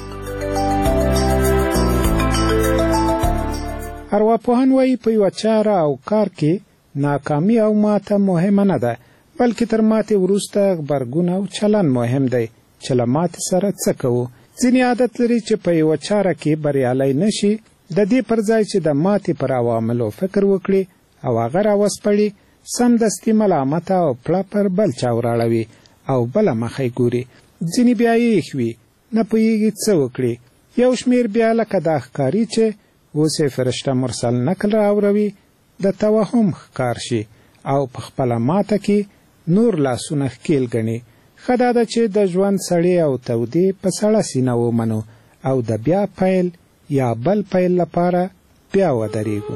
ارواپوهان وایي په یوه چاره او کار کې ناکامي او ماته مهمه نه ده، بلکې تر ماتې وروسته غبرګون او چلن مهم دی چې له ماتې سره څه کوو. ځینې عادت لري چې په یوه چاره کې بریالی نه شي، د دې پر ځای چې د ماتې پر عواملو فکر وکړي او هغه راوسپړي، سمدستي ملامته او پړه پر بل چا وراړوي او بله مخه یې ګوري. ځینې بیا یې وي نه پوهېږي څه وکړي. یو شمېر بیا لکه دا ښکاري چې اوس یې فرشته مرسل نکل راوروي، د توهم ښکار شي او په خپله ماته کې نور لاسونه ښکیل ګڼي. ښه دا ده چې د ژوند سړې او تودې په سړه سینه ومنو او د بیا پیل یا بل پیل لپاره بیا ودرېږو.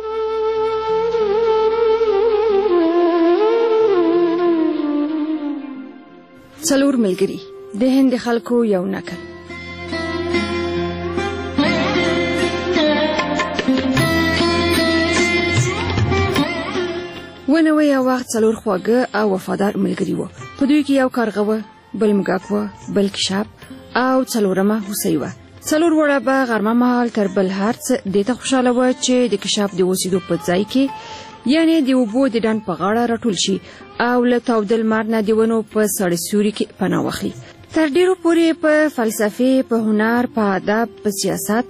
څلور ملګري د هند خلکو یو نکل. ونوی یو وخت څلور خواږه او وفادار ملګري وو. په دوی کې یو کارغه وه، بل موږک وه، بل کشاب او څلورمه هوسۍ وه. څلور وړه به غرمه مهال تر بل هر څه دې ته خوشحاله وه چې د کشاب د اوسېدو په ځای کې یعنې د اوبو د ډنډ په غاړه راټول شي او له تاوده لمر نه د ونو په سړې سیوري کې پناه واخلي. تر ډېرو پورې په فلسفې، په هنر، په ادب، په سیاست،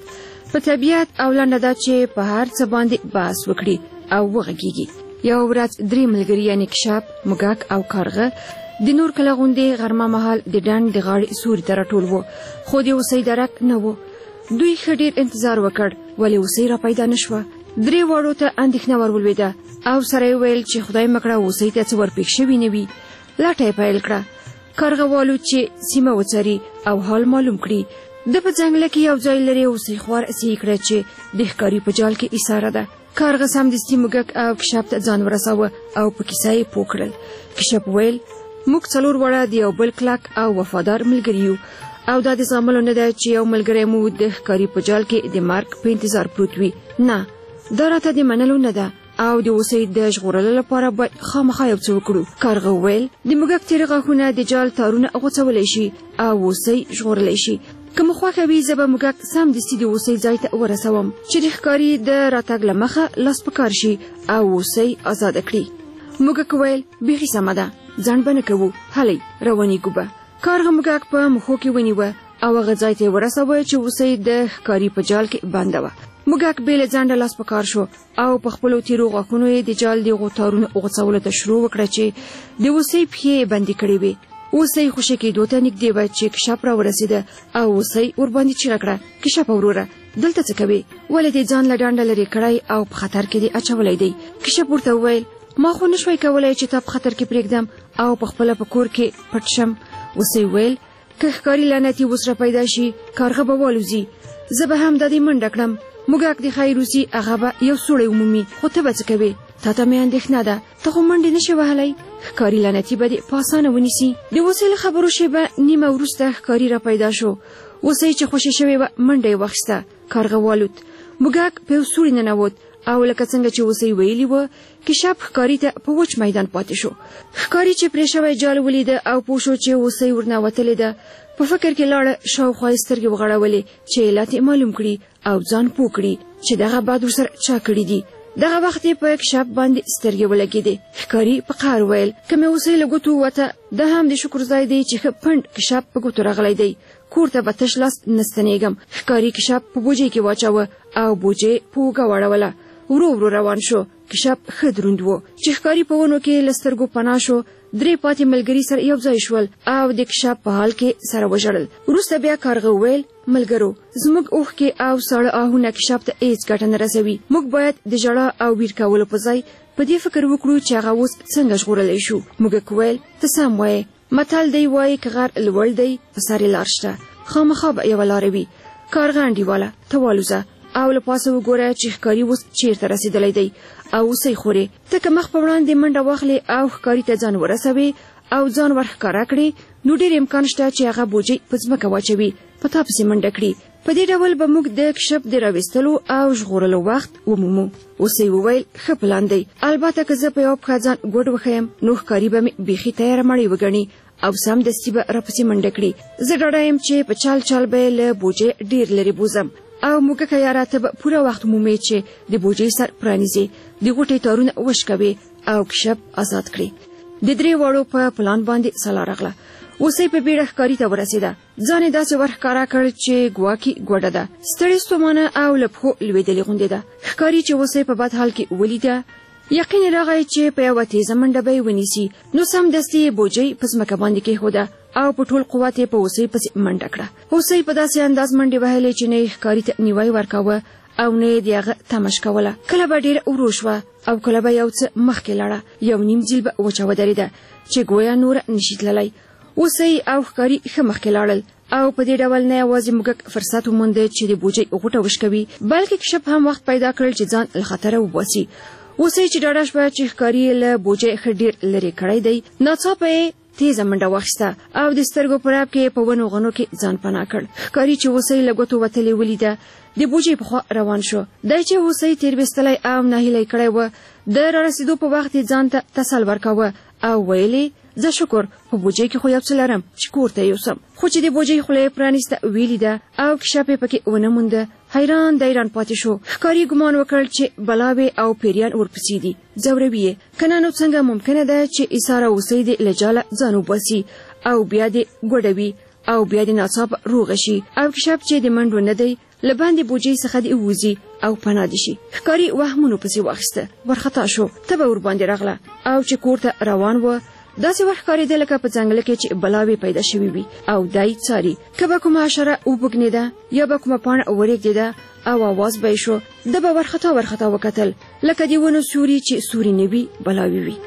په طبیعت او لنډه ده چې په هر څه باندې بحث وکړي او وغږیږي. یو ورځ 3 ملګري یعنې کشاب، موږک او کارغه د نور کله غوندې غرمه مهال د ډنډ د غاړې سوري ته راټول وو، خو د هوسۍ درک نه و. دوی ښه ډېر انتظار وکړ ولې هوسۍ را پیدا نه شوه. 3 واړو ته اندېښنه ور ولوېده او سره یې ویل چې خدای مکړه هوسۍ ته څه ورپېښ شوي نه وي. لټه یې پیل کړه. کارغه والو چې سیمه وڅري او حال معلوم کړي. د په ځنګله کې یو ځای لري هوسۍ خوار اسې کړه چې د ښکاري په جال کې ایساره ده. کارغه سمدستي موږک او کشاب ته ځان ورساوه او په کیسه یې پوه کړل. کشاب ویل موږ 4 واړه د یو بل کلک او وفادار ملګري یو او دا د زغملو نه ده چې یو ملګری مو د ښکاري په جال کې د مرګ په انتظار پروت وي. نه، دا راته د منلو نه ده او د هوسۍ د ژغورلو لپاره باید خامخا یو څه وکړو. کارغه وویل د موږک تېره غاښونه د جال تارونه غوڅولی شي او هوسۍ ژغورلی شي. که مو خوښه وي زه به موږک سمدستي د هوسۍ ځای ته ورسوم چې د ښکاري د راتګ له مخه لاس په کار شي او هوسۍ آزاده کړي. موږک وویل بیخي سمه ده، ځنډ به نه کوو، هلئ روانېږو به. کارغه موږک په مخو کې ونیوه او هغه ځای ته یې ورسوه چې هوسۍ د ښکاري په جال کې بنده وه. موږک بې له ځنډه لاس په کار شو او په خپلو تیرو غاښونو یې د جال د تارونو غوڅولو ته شروع وکړه چې د هوسۍ پښې یې بندې کړې وې. هوسۍ خوشې کېدو ته نږدې وه چې کشپ راورسېده او هوسۍ ورباندې چیغه کړه کشپ وروره دلته څه کوې؟ ولې دې ځان له ډنډه لرې کړی او په خطر کې دې اچولی دی؟ کشپ ورته وویل ما خو نشوی کولی چې تا په خطر کې پرېږدم او په خپله په کور کې پټ شم. هوسۍ ویل که ښکاري لعنتي اوس را پیدا شي کارغه به والوځي، زه به هم د دې منډه کړم. موږک د خیر روسي هغه به یو سوړی ومومي، خو ته به څه کوې؟ تا ته مې اندېښنه ده، ته خو منډې نشې وهلی. ښکاري لعنتي به دې په اسانه ونیسي. د هوسۍ له خبرو شیبه نیمه وروسته ښکاري را پیدا شو. هوسۍ چې خوشې شوې وه منډه یې واخیسته. کارغه والوت. موږک په یو سوري ننوت او لکه څنګه چې هوسۍ ویلي وه کشپ ښکاري ته په وچ میدان پاتې شو. ښکاري چې پرې شوی جال ولیده او پوه شو چې هوسۍ ورنوتلې ده، په فکر کې لاړه، شاوخوا یې سترګې وغړولې چې علت یې معلوم کړي او ځان پوه کړي چې دغه باد ورسره چا کړي دي. دغه وخت یې په کشپ باندې سترګې ولګېدې. ښکاري په قهر ویل که مې هوسۍ له ګوتو ووته دا هم د شکر ځای دی چې ښه پنډ کشپ په ګوتو راغلی دی، کور ته به تش لاس نه ستنېږم. ښکاري کشپ په بوجۍ کې واچوه او بوجۍ په اوږه واړوله. ورو ورو روان شو. کشپ ښه دروند و چې ښکاري په ونو کې له سترګو پناه شو. 3 پاتې ملګري سره یو ځای شول او د کشپ په حال کې سره وژړل. وروسته بیا کارغه وویل ملګرو زموږ اوښکې او ساړه آهونه کشپ ته هېڅ ګټه نه رسوي. موږ باید د ژړا او ویر کولو په ځای په دې فکر وکړو چې هغه اوس څنګه ژغورلی شو. موږک ویل ته سم وایې، متل دی وایي که غر لوړ دی په سر یې لار شته، خامخا به یوه لاره وي. کارغه انډیواله ته والوځه او له پاسه وګوره چې ښکاري اوس چیرته رسېدلی دی او هوسۍ خورې. ته که مخ په وړاندې منډه واخلې او ښکاري ته ځان ورسوې او ځان ورښکاره کړې نو ډېر امکان شته چې هغه بوجۍ په ځمکه واچوي، په تا پسې منډه کړي. په دې ډول به موږ د کشپ د راویستلو او ژغورلو وخت ومومو. هوسۍ وویل ښه پلان دی، البته که زه په یوه پښه ځان ګوډ وښیم نو ښکاري به مې بیخي تیاره مړۍ وګڼي او سمدستي به راپسې منډه کړي. زه ډاډه یم چې په چال چال به یې له بوجۍ ډېر لرې بوزم او موږکه یاره ته به پوره وخت مومې چې د بوجۍ سر پرانیزې، د غوټې تارونه وشکوې او کشپ آزاد کړې. د 3 واړو په پلان باندې سلا راغله. هوسۍ په بیړه ښکاري ته ورسېده. ځان یې داسې ورښکاره کړ چې ګواکې ګوډه ده، ستړې ستومانه او له پښو لوېدلې غوندې ده. ښکاري چې هوسۍ په بد حال کې ولیده یقین یې راغی چې په یوه تیزه منډه به یې ونیسي، نو سمدستي یې بوجۍ په ځمکه باندې کېښوده او په ټول قوت یې په هوسۍ پسې منډه کړه. هوسۍ په داسې انداز منډې وهلې چې نه یې ښکاري ته نیوی ورکاوه او نه یې د هغه تمه کوله. کله به ډېره ورو شوه او کله به یو څه مخکې لاړه، یو نیم ځیل به وچه ودرېده چې ګویا نوره نشي تللی. هوسۍ او ښکاري ښه مخکې لاړل او په دې ډول نه یوازې موږک فرصت ومونده چې د بوجۍ غوټه وشکوي، بلکې کشپ هم وخت پیدا کړل چې ځان له خطره وباسي. هوسۍ چې ډاډه شوه چې ښکاري له بوجۍ ښه ډېر لرې کړی دی، ناڅاپه یې تیزه منډه واخیسته او د سترګو په راب کې په ونو غنو کې ځان پناه کړ. ښکاري چې هوسۍ له ګوتو وتلې ولیده د بوجۍ په خوا روان شو. دی چې هوسۍ تېر ویستلی او ناهیلی کړی و، د رارسېدو په وخت یې ځان ته تسل ورکاوه او ویلې زه شکر په بوجۍ کې خو یو څه لرم چې کور ته یوسم. خو چې د بوجۍ خوله یې پرانیسته ویلې ده او کشپ یې پکې ونه مونده، حیران دیران پاتې شو. ښکاري ګمان وکړ چې بلاوې او پیریان ورپسې دي، ځوروي یې، که نه نو څنګه ممکنه ده چې ایساره هوسۍ دې له جاله ځان وباسي او بیا دې ګوډوي او بیا دې ناڅاپه روغه شي. او کشپ چې د منډو نه دی لباندې بوجي څخه دی ووزي او پناه دي شي. ښکاري وهمونو پسې واخیسته، ورخطا شو، تبه ور باندې راغله او چې کور ته روان و داسې وخت ښکارېده لکه په ځنګله کې چې بلاوې پیدا شوي وي او دای څاري که به کومه حشره وبګنېده یا به کومه پاڼه ورېږدېده او اواز به یې شو، ده به ورخطا وکتل لکه د ونو سوري چې سوري نه وي بلاوې وي.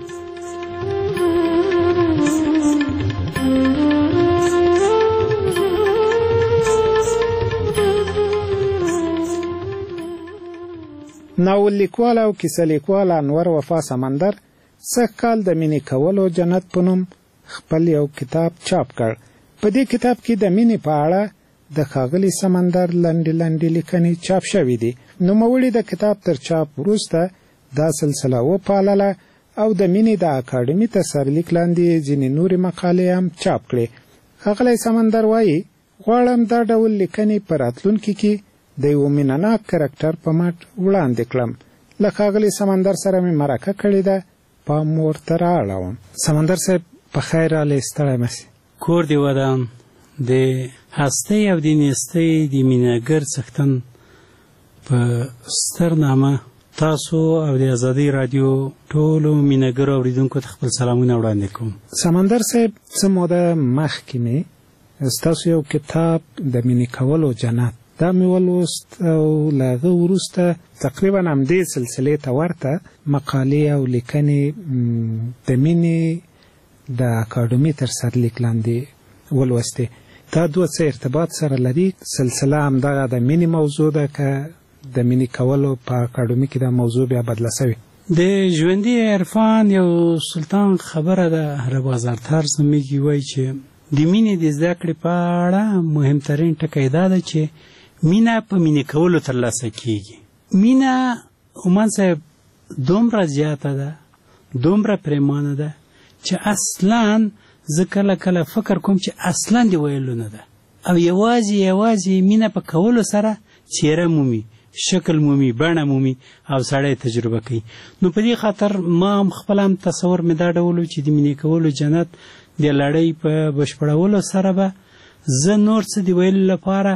ناول لیکوال او کیسه لیکوال انور وفا سمندر سږ کال د مینې کولو جنت په نوم خپل یو کتاب چاپ کړ. په دې کتاب کې د مینې په اړه د ښاغلي سمندر لنډې لیکنې چاپ شوي دي. نوموړي د کتاب تر چاپ وروسته دا سلسله وپالله او د مینې د اکاډمي تر سرلیک لاندې ځینې نورې مقالې هم چاپ کړې. ښاغلی سمندر وایي غواړم دا ډول لیکنې په راتلونکي کې د یو مینهناک کرکټر په مټ وړاندې کړم. له ښاغلي سمندر سره مې مرکه کړې ده، پام ورته رااړوم. سمندر صاحب په خیر راغلی، ستړی مه سې. کور دې ودان. د هستۍ او د نیستۍ د مینهګر څښتن په ستر نامه تاسو او د ازادۍ راډیو ټولو مینهګرو اورېدونکو ته خپل سلامونه وړاندې کوم. سمندر صاحب څه موده مخکې مې ستاسو یو کتاب د مینې کولو جنت دا مې ولوست او له هغه وروسته تقریبا همدې سلسلې ته ورته مقالې او لیکنې د مینې د اکاډمي تر سرلیک لاندې ولوستې. دا دوه څه ارتباط سره لري؟ سلسله همدغه د مینې موضوع ده که د مینې کولو په اکاډمي کې دا موضوع بیا بدله شوې؟ د ژوندي عرفان یو سلطان خبره ده، ربازارتر زموږ وایي چې د مینې د زده کړې په اړه مهمترین ټکی دا ده چې مینه په مینې کولو ترلاسه کیږي. مینه عمان صاحب دومره زیاته ده، دومره پریمانه ده چې اصلا زه کله فکر کوم چې اصلا دی ویلو نه ده او یوازې مینه په کولو سره څیره مومي، شکل مومي، بڼه مومي او سړی تجربه کوي. نو په دې خاطر ما هم خپل هم تصور مې دا ډول چې د مینې کولو جنت د لړۍ په بشپړولو سره به زه نور څه دی ویلو لپاره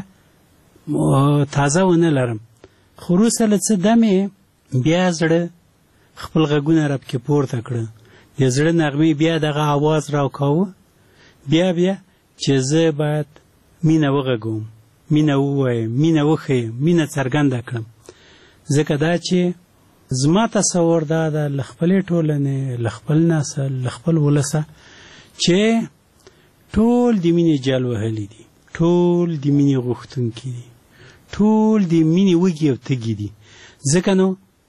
تازه ونه لرم. خو وروسته له څه دمې بیا زړه خپل غږونه رب کې پورته کړه، د زړه نغمې بیا دغه آواز راوکاوه، بیا چې زه باید مینه وغږوم، مینه ووایم، مینه وښیم، مینه څرګنده کړم. ځکه دا چې زما تصور دا ده له خپلې ټولنې، له خپل نسل، له خپل ولسه چې ټول د مینې جال وهلي دي، ټول د مینې غوښتونکي دي، ټول د مینې وږي او تږي دي. ځکه نو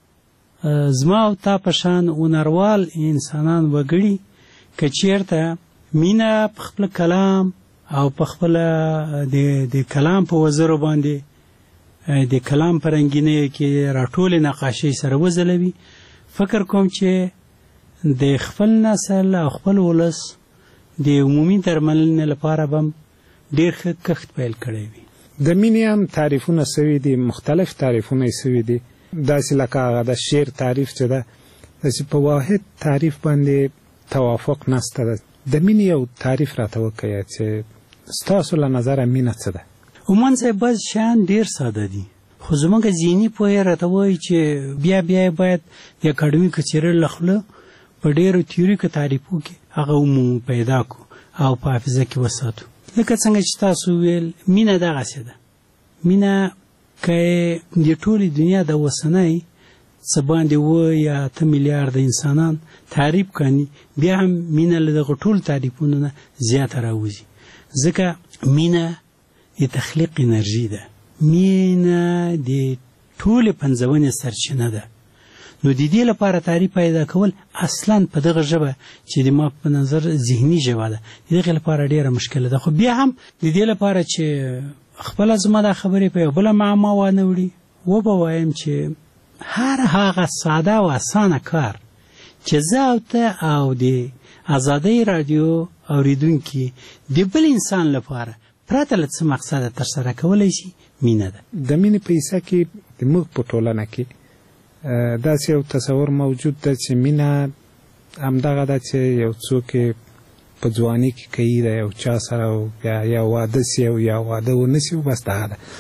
زما او تا په شان هنروال انسانان وګړي که چېرته مینه په خپل کلام او په خپله د کلام په وزرو باندې د کلام په رنګینیو کې راټولې نقاشۍ سره وځلوي، فکر کوم چې د خپل نسل او خپل ولس د عمومي درملنې لپاره به ډېر ښه کښت پیل کړی وي. د مینې هم تعریفونه سوي دي، مختلف تعریفونه یې سوي دي، داسې لکه هغه د شعر تعریف چې ده داسې په واحد تعریف باندې توافق نسته ده. د مینې یو تعریف راته وکړئ چې ستاسو له نظره مینه څه ده؟ عموماً صاحب بعض شیان ډېر ساده دي، خو زموږ ذهني پوهه راته وایي چې بیا یې باید د اکاډمیکو څېړنو له خولو په ډېرو تیوریکو تعریفو کې هغه عموم پیدا کړو او په حافظه کې وساتو. لکه څنګه چې تاسو ویل مینه دغسې ده. مینه که د ټولې دنیا د اوسنۍ څه باندې 7 یا 8 میلیارده انسانان تعریف کړي بیا هم مینه له دغه ټولو تعریفونو نه زیاته راوځي. ځکه مینه د تخلیق انرژي ده، مینه د ټولې پنځونې سرچینه ده. نو د دې لپاره تعریف پیدا کول اصلا په دغه ژبه چې د ما په نظر ذهني ژبه ده د دغې لپاره ډېره مشکله ده. خو بیا هم د دې لپاره چې خپله زما دا خبرې په یو بله معما وانه وړي وبه وایم چې هر هغه ساده او اسانه کار چې زه او ته او د ازادۍ راډیو اورېدونکي د بل انسان لپاره پرته له څه مقصده ترسره کولی شي مینه ده. د مینې په حصه کې زموږ په ټولنه کې داسې یو تصور موجود ده چې مینه همدغه ده چې یو څوک په ځواني کې کوي د یو چا سره یا واده سي او یا واده ونه سي بس دغه ده.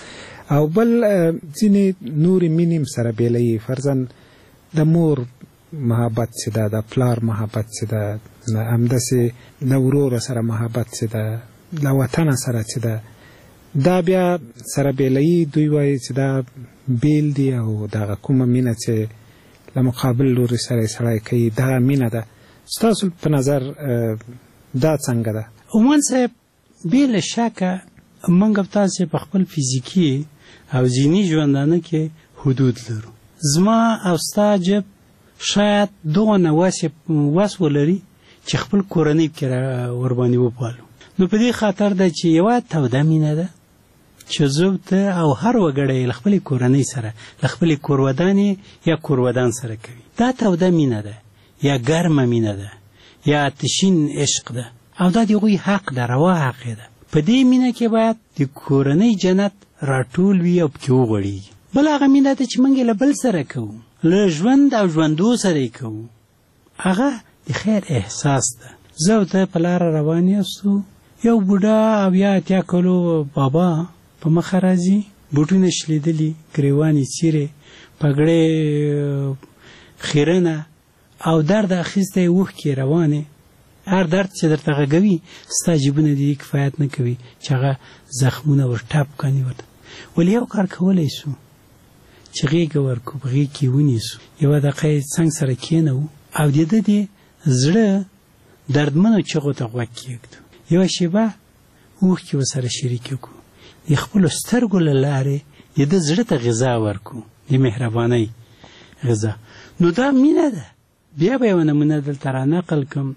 او بل ځینې نورې مینې سره بیلوي، فرضاً د مور محبت چې ده، د پلار محبت چې ده، همداسې د ورور سره محبت چې ده، له وطن سره چې ده، دا بیا سره بیلوي. دوی وایي چې دا بیل دي او دغه کومه مینه چې له مقابل لوري سره سړی کوي دغه مینه ده. ستاسو په نظر دا څنګه ده؟ عمان صاحب بې له شکه موږ تاسې په خپل فزیکي او ذهني ژوندانه کې حدود لرو. زما او ستا جب شاید دغه وس ولري چې خپل کورنۍ کې ورباندې وپالو. نو په دې خاطر ده چې یوه توده مینه ده چې زه ته او هر وګړی له خپلې کورنۍ سره له خپلې کورودانې یا کورودان سره کوي. دا توده مینه ده یا ګرمه مینه ده یا آتشین عشق ده او دا د هغوی حق ده، روا حق ده. په دې مینه کې باید د کورنۍ جنت راټول وي او پکې وغوړېږي. بل هغه مینه ده چې موږ له بل سره کوو، له ژوند او ژوندو سره یې کوو، هغه د خیر احساس ده. زه او ته په لاره روان یاستو، یو بوډا او یا اتیا کلو بابا په مخه راځي، بوټونه شلیدلي، ګریوانې څیرې، پګړې خیرنه او درد اخیستی اوښکې روانې. هر درد چې درته غږوي ستا جیبونه د دې کفایت نه کوي چې هغه زخمونه ور ټاپ کړي ورته. ولې یو کار کولی سو چې غېږه ورکړو، په غېږ کې ونیسو، یوه دقیقه یې څنګ سره کېنوو او د ده د زړه دردمنو چغو ته غوږ کېږدو، یوه شېبه اوښکې ورسره شریکې کړو، د خپلو سترګو له لارې د ده زړه ته غذا ورکړو، د مهربانۍ غذا. نو دا مینه ده. بیا به یوه نمونه دلته رانقل کړم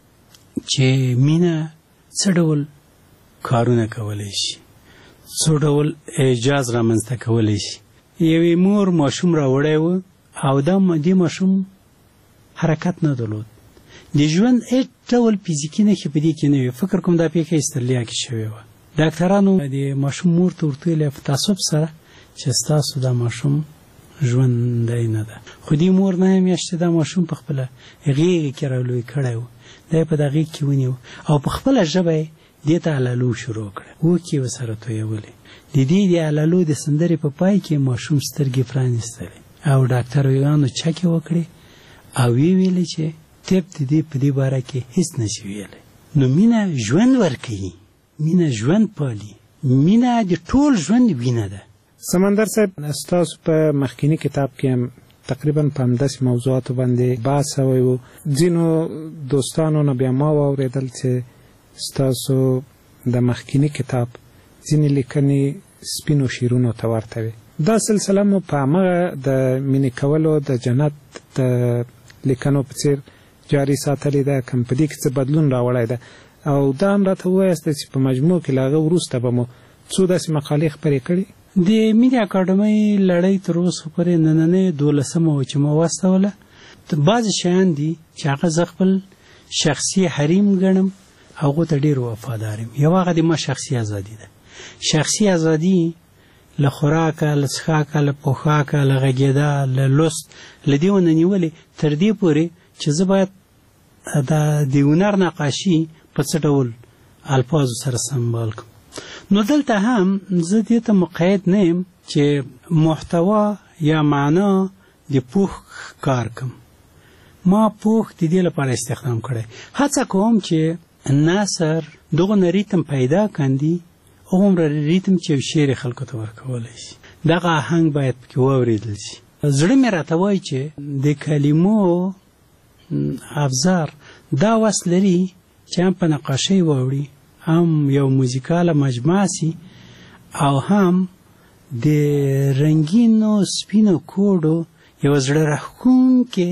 چې مینه څه ډول کارونه کولی شي، څو ډول اعجاز رامنځته کولی شي. یوې مور ماشوم راوړی و او دې ماشوم حرکت نه درلود، د ژوند هېڅ ډول فزیکي نښې په دې کې نه وي. فکر کوم دا پیښه استرالیا کې شوې وه. ډاکټرانو د ماشوم مور ته ورته ویلې په تعصب سره چې ستاسو دا ماشوم ژوندی نه ده. خو دې مور نه میاشتې دا ماشوم په خپله غېږې کې رالوی کړی و، دا یې په دا غېږ کې ونیو او په خپله ژبه یې دې ته علالو شروع کړه، اوښکې یې ورسره تویولې. د دې د علالو د سندرې په پای کې ماشوم سترګې پرانیستلې او ډاکټرویانو چکې وکړې او ویې ویلې چې طب د دې په دې باره کې هېڅ نشي ویلی. نو مینه ژوند ورکوي، مینه ژوند پالي، مینه د ټول ژوند وینه ده. سمندر صاحب، ستاسو په مخکینی کتاب کې هم تقریبا په همداسې موضوعاتو باندې بحث شوی و. ځینو دوستانو نه بیا ما واورېدل چې ستاسو د مخکینی کتاب ځینې لیکنې سپینو شیرونو ته ورته وي. دا سلسله مو په همغه د مینې کولو د جنت د لیکنو په څېر جاري ساتلې ده، که په دې کې څه بدلون راوړی ده؟ او دا هم راته ووایاست چې په مجموع کې له هغه وروسته به مو څو داسې مقالې خپرې کړي؟ د مینې اکاډمۍ لړۍ تر اوسه پورې نننۍ 12مه وه چې ما واستوله. بعضې شیان دي چې هغه زه خپل شخصي حریم ګڼم، هغو ته ډېر وفادار یم. یو هغه د ما شخصي ازادي ده. شخصي ازادي له خوراکه، له څښاکه، له پوښاکه، له غږېدا، له لوست، له دې ونه نیولې تر دې پورې چې زه باید د هنر نقاشي په څه ډول الفاظو سره سمبال کړم. نو دلته هم زه دې ته مقید نه یم چې محتوا یا معنا د پوښ کار کم. ما پوښ د دې لپاره استخدام کړی. هڅه کوم چې نثر دغه ریتم پیدا کاندي، هغومره ریتم چې یو شعر خلکو ته ورکولی شي، دغه آهنګ باید پکې واورېدل شي. زړه مې راته وایي چې د کلمو افزار دا وس لري چې هم په نقاشۍ واوړي، هم یو موزیکاله مجموعه سي او هم د رنګینو سپینو کوډو یو زړه راښکونکې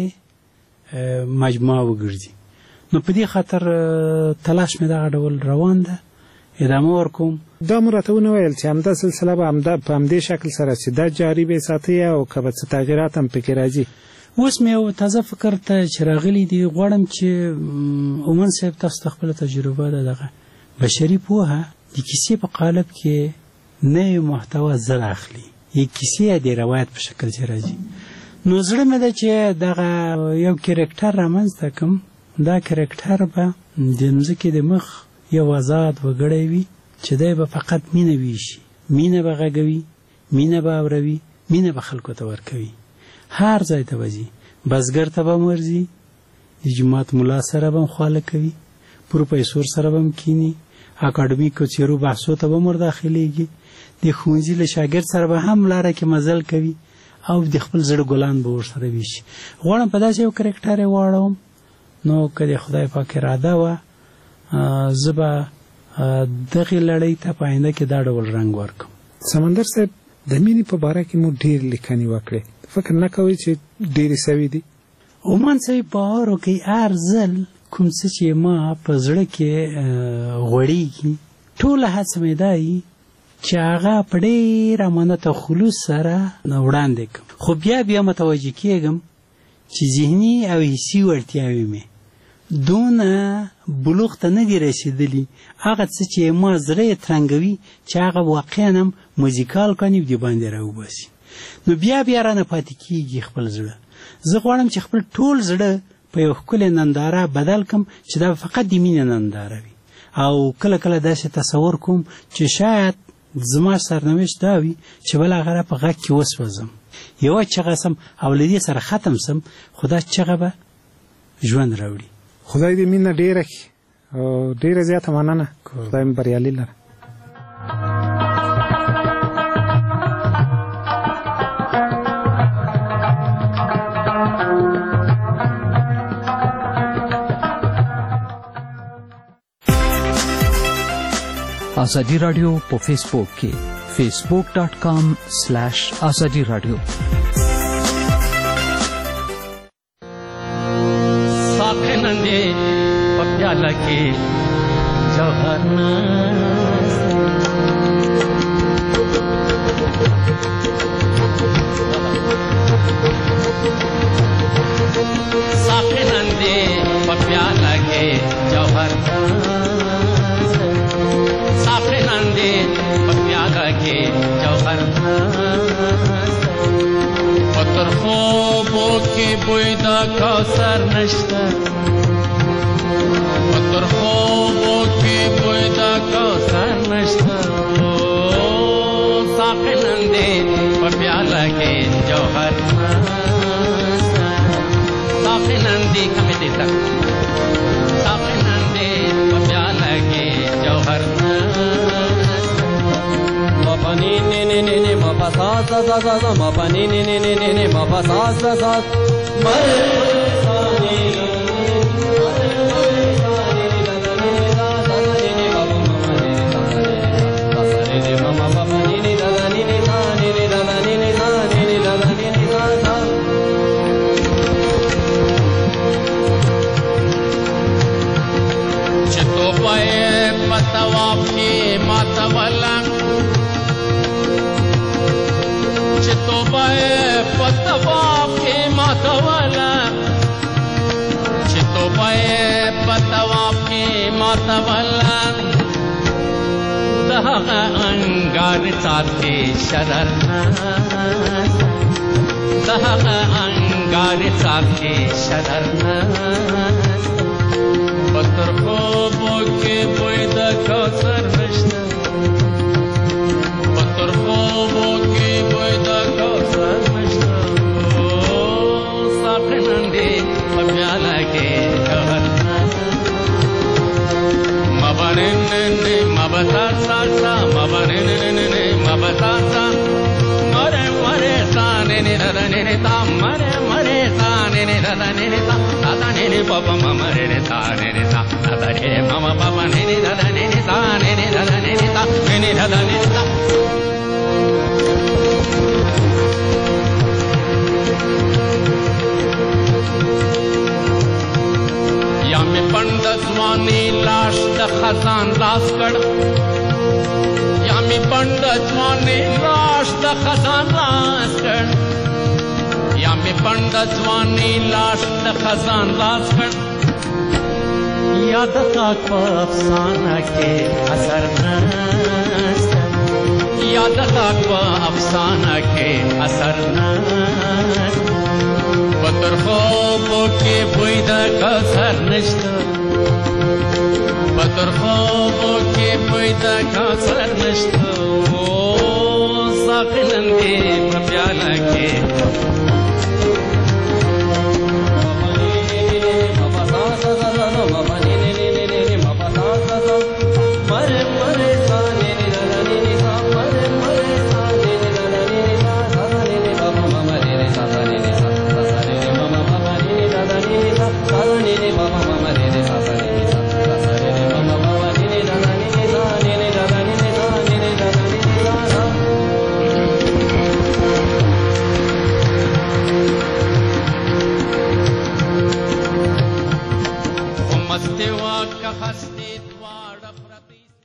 مجموعه وګرځي. نو په دې خاطر تلاش مې دغه ډول روان ده، ادامه ورکوم. دا مو راته ونه ویل چې همدا سلسله به په همدې شکل سره چې دا جاري به ساتئ او که به څه تغیرات هم پکې راځي؟ اوس مې یو تازه فکر ته چې راغلی دی، غواړم چې عمان صاحب تاسو ته خپله تجربه ده دغه بشري پوهه د کیسې په قالب کې نوې محتوا زر اخلي، یې کیسې د روایت په شکل چې راځي. نو زړه مې ده چې دغه یو کرکټر رامنځته کړم. دا کرکټر به د مځکې د مخ یو آزاد وګړی وي چې دی به فقط مینه ویشي، مینه به غږوي، مینه به اوروي، مینه به خلکو ته ورکوي، هر ځای ته به ځي، بزګر ته به هم ورځي، د جومات ملا سره به هم خواله کوي، پروفیسور سره به هم کینی، اکاډمیکو څیرو بحثو ته به هم ورداخلیږي، د ښوونځي له شاګرد سره به هم لاره کې مزل کوي او د خپل زړه ګلان به ورسره ویشي. غواړم په داسې یو کرکټر یې واړوم، نو که د خدای پاک اراده وه زه به دغې لړۍ ته په آینده کې دا ډول رنګ ورکړم. سمندر صاحب، د مینې په باره کې مو ډېر لیکنې وکړې، فکر نه کوئ چې ډېرې سوي دي؟ عمان صاحب باور وکړئ، هر ځل کوم څه چې ما په زړه کې غوړېږي ټوله هڅه مې دا وي چې هغه په ډېر امانت او خلوص سره وړاندې کړم، خو بیا متوجه کېږم چې ذهني او حسي وړتیاوې مې دونه بلوغ ته نه دي رسېدلي، هغه څه چې ما زړه یې ترنګوي چې هغه واقعا هم موزیکال کاني د باندې راوباسي، نو بیا رانه پاتې کېږي خپل زړه. زه غواړم چې خپل ټول زړه په یو ښکلې ننداره بدل کړم چې دا فقط د مینې ننداره وي، او کله کله داسې تصور کوم چې شاید زما سرنوشت دا وي چې بالاخره په غږ کې وسوځم، یوه چغه سم او له دې سره ختم سم، خو دا چغه به ژوند راوړي. خدای دې مینه ډېره کړي او ډېره زیاته مننه، خدای مو بریالي لره. آزادی رادیو په فیسبوک کې facebook.com/azadi radio. साथे नंदे पप्याला के जौहर साथे नंदे पप्याला के जौहर साथे नंदे पप्याला के जौहर पत्थर خوبو کې بوی دا کوثر نشته، پتر خوبو کې بوی دا کوثر نشته، صافي نندې په پیاله کې جوهر نشته، صافي نندې کمې دې تک صافي نندې په پیاله کې جوهر نشته. مپانی نی نی نی نی مپسا سا سا سا سا مپانی نی نی نی نی نی مپسا سا سا مر سانی چتو پائے پتواب کی ماتولا چتو پائے پتواب کی ماتولا چتو پائے پتواب کی ماتولا دہغ انگار چاہتے شرر دہغ انگار چاہتے شرر پتر خوبو کے بوی دا کوثر نشته، پتر خوبو کے بوی دا کوثر نشته، صافي نندې په پیاله کې جوهر مبرننې مبتا ساسا مبرننې مبتا سا مره مره سانې نرنې تا مره مره سانې نرنې تا تا نې پپ ممره سانې تا تا نې مم پپ نې نرنې سانې نرنې تا نې نرنې تا یا می پند ځواني لاش د خزان لاس کړ یا می پند ځواني لاش د خزان لاس کړ یا می پند ځواني لاش د خزان لاس کړ یاد تاک په افسانه کې اثر نشته یاد تاک په افسانه کې اثر نشته پتر خوبو کې بوی دا کوثر نشته پتر خوبو کې بوی دا کوثر نشته دماغ نن دې په پیاله کې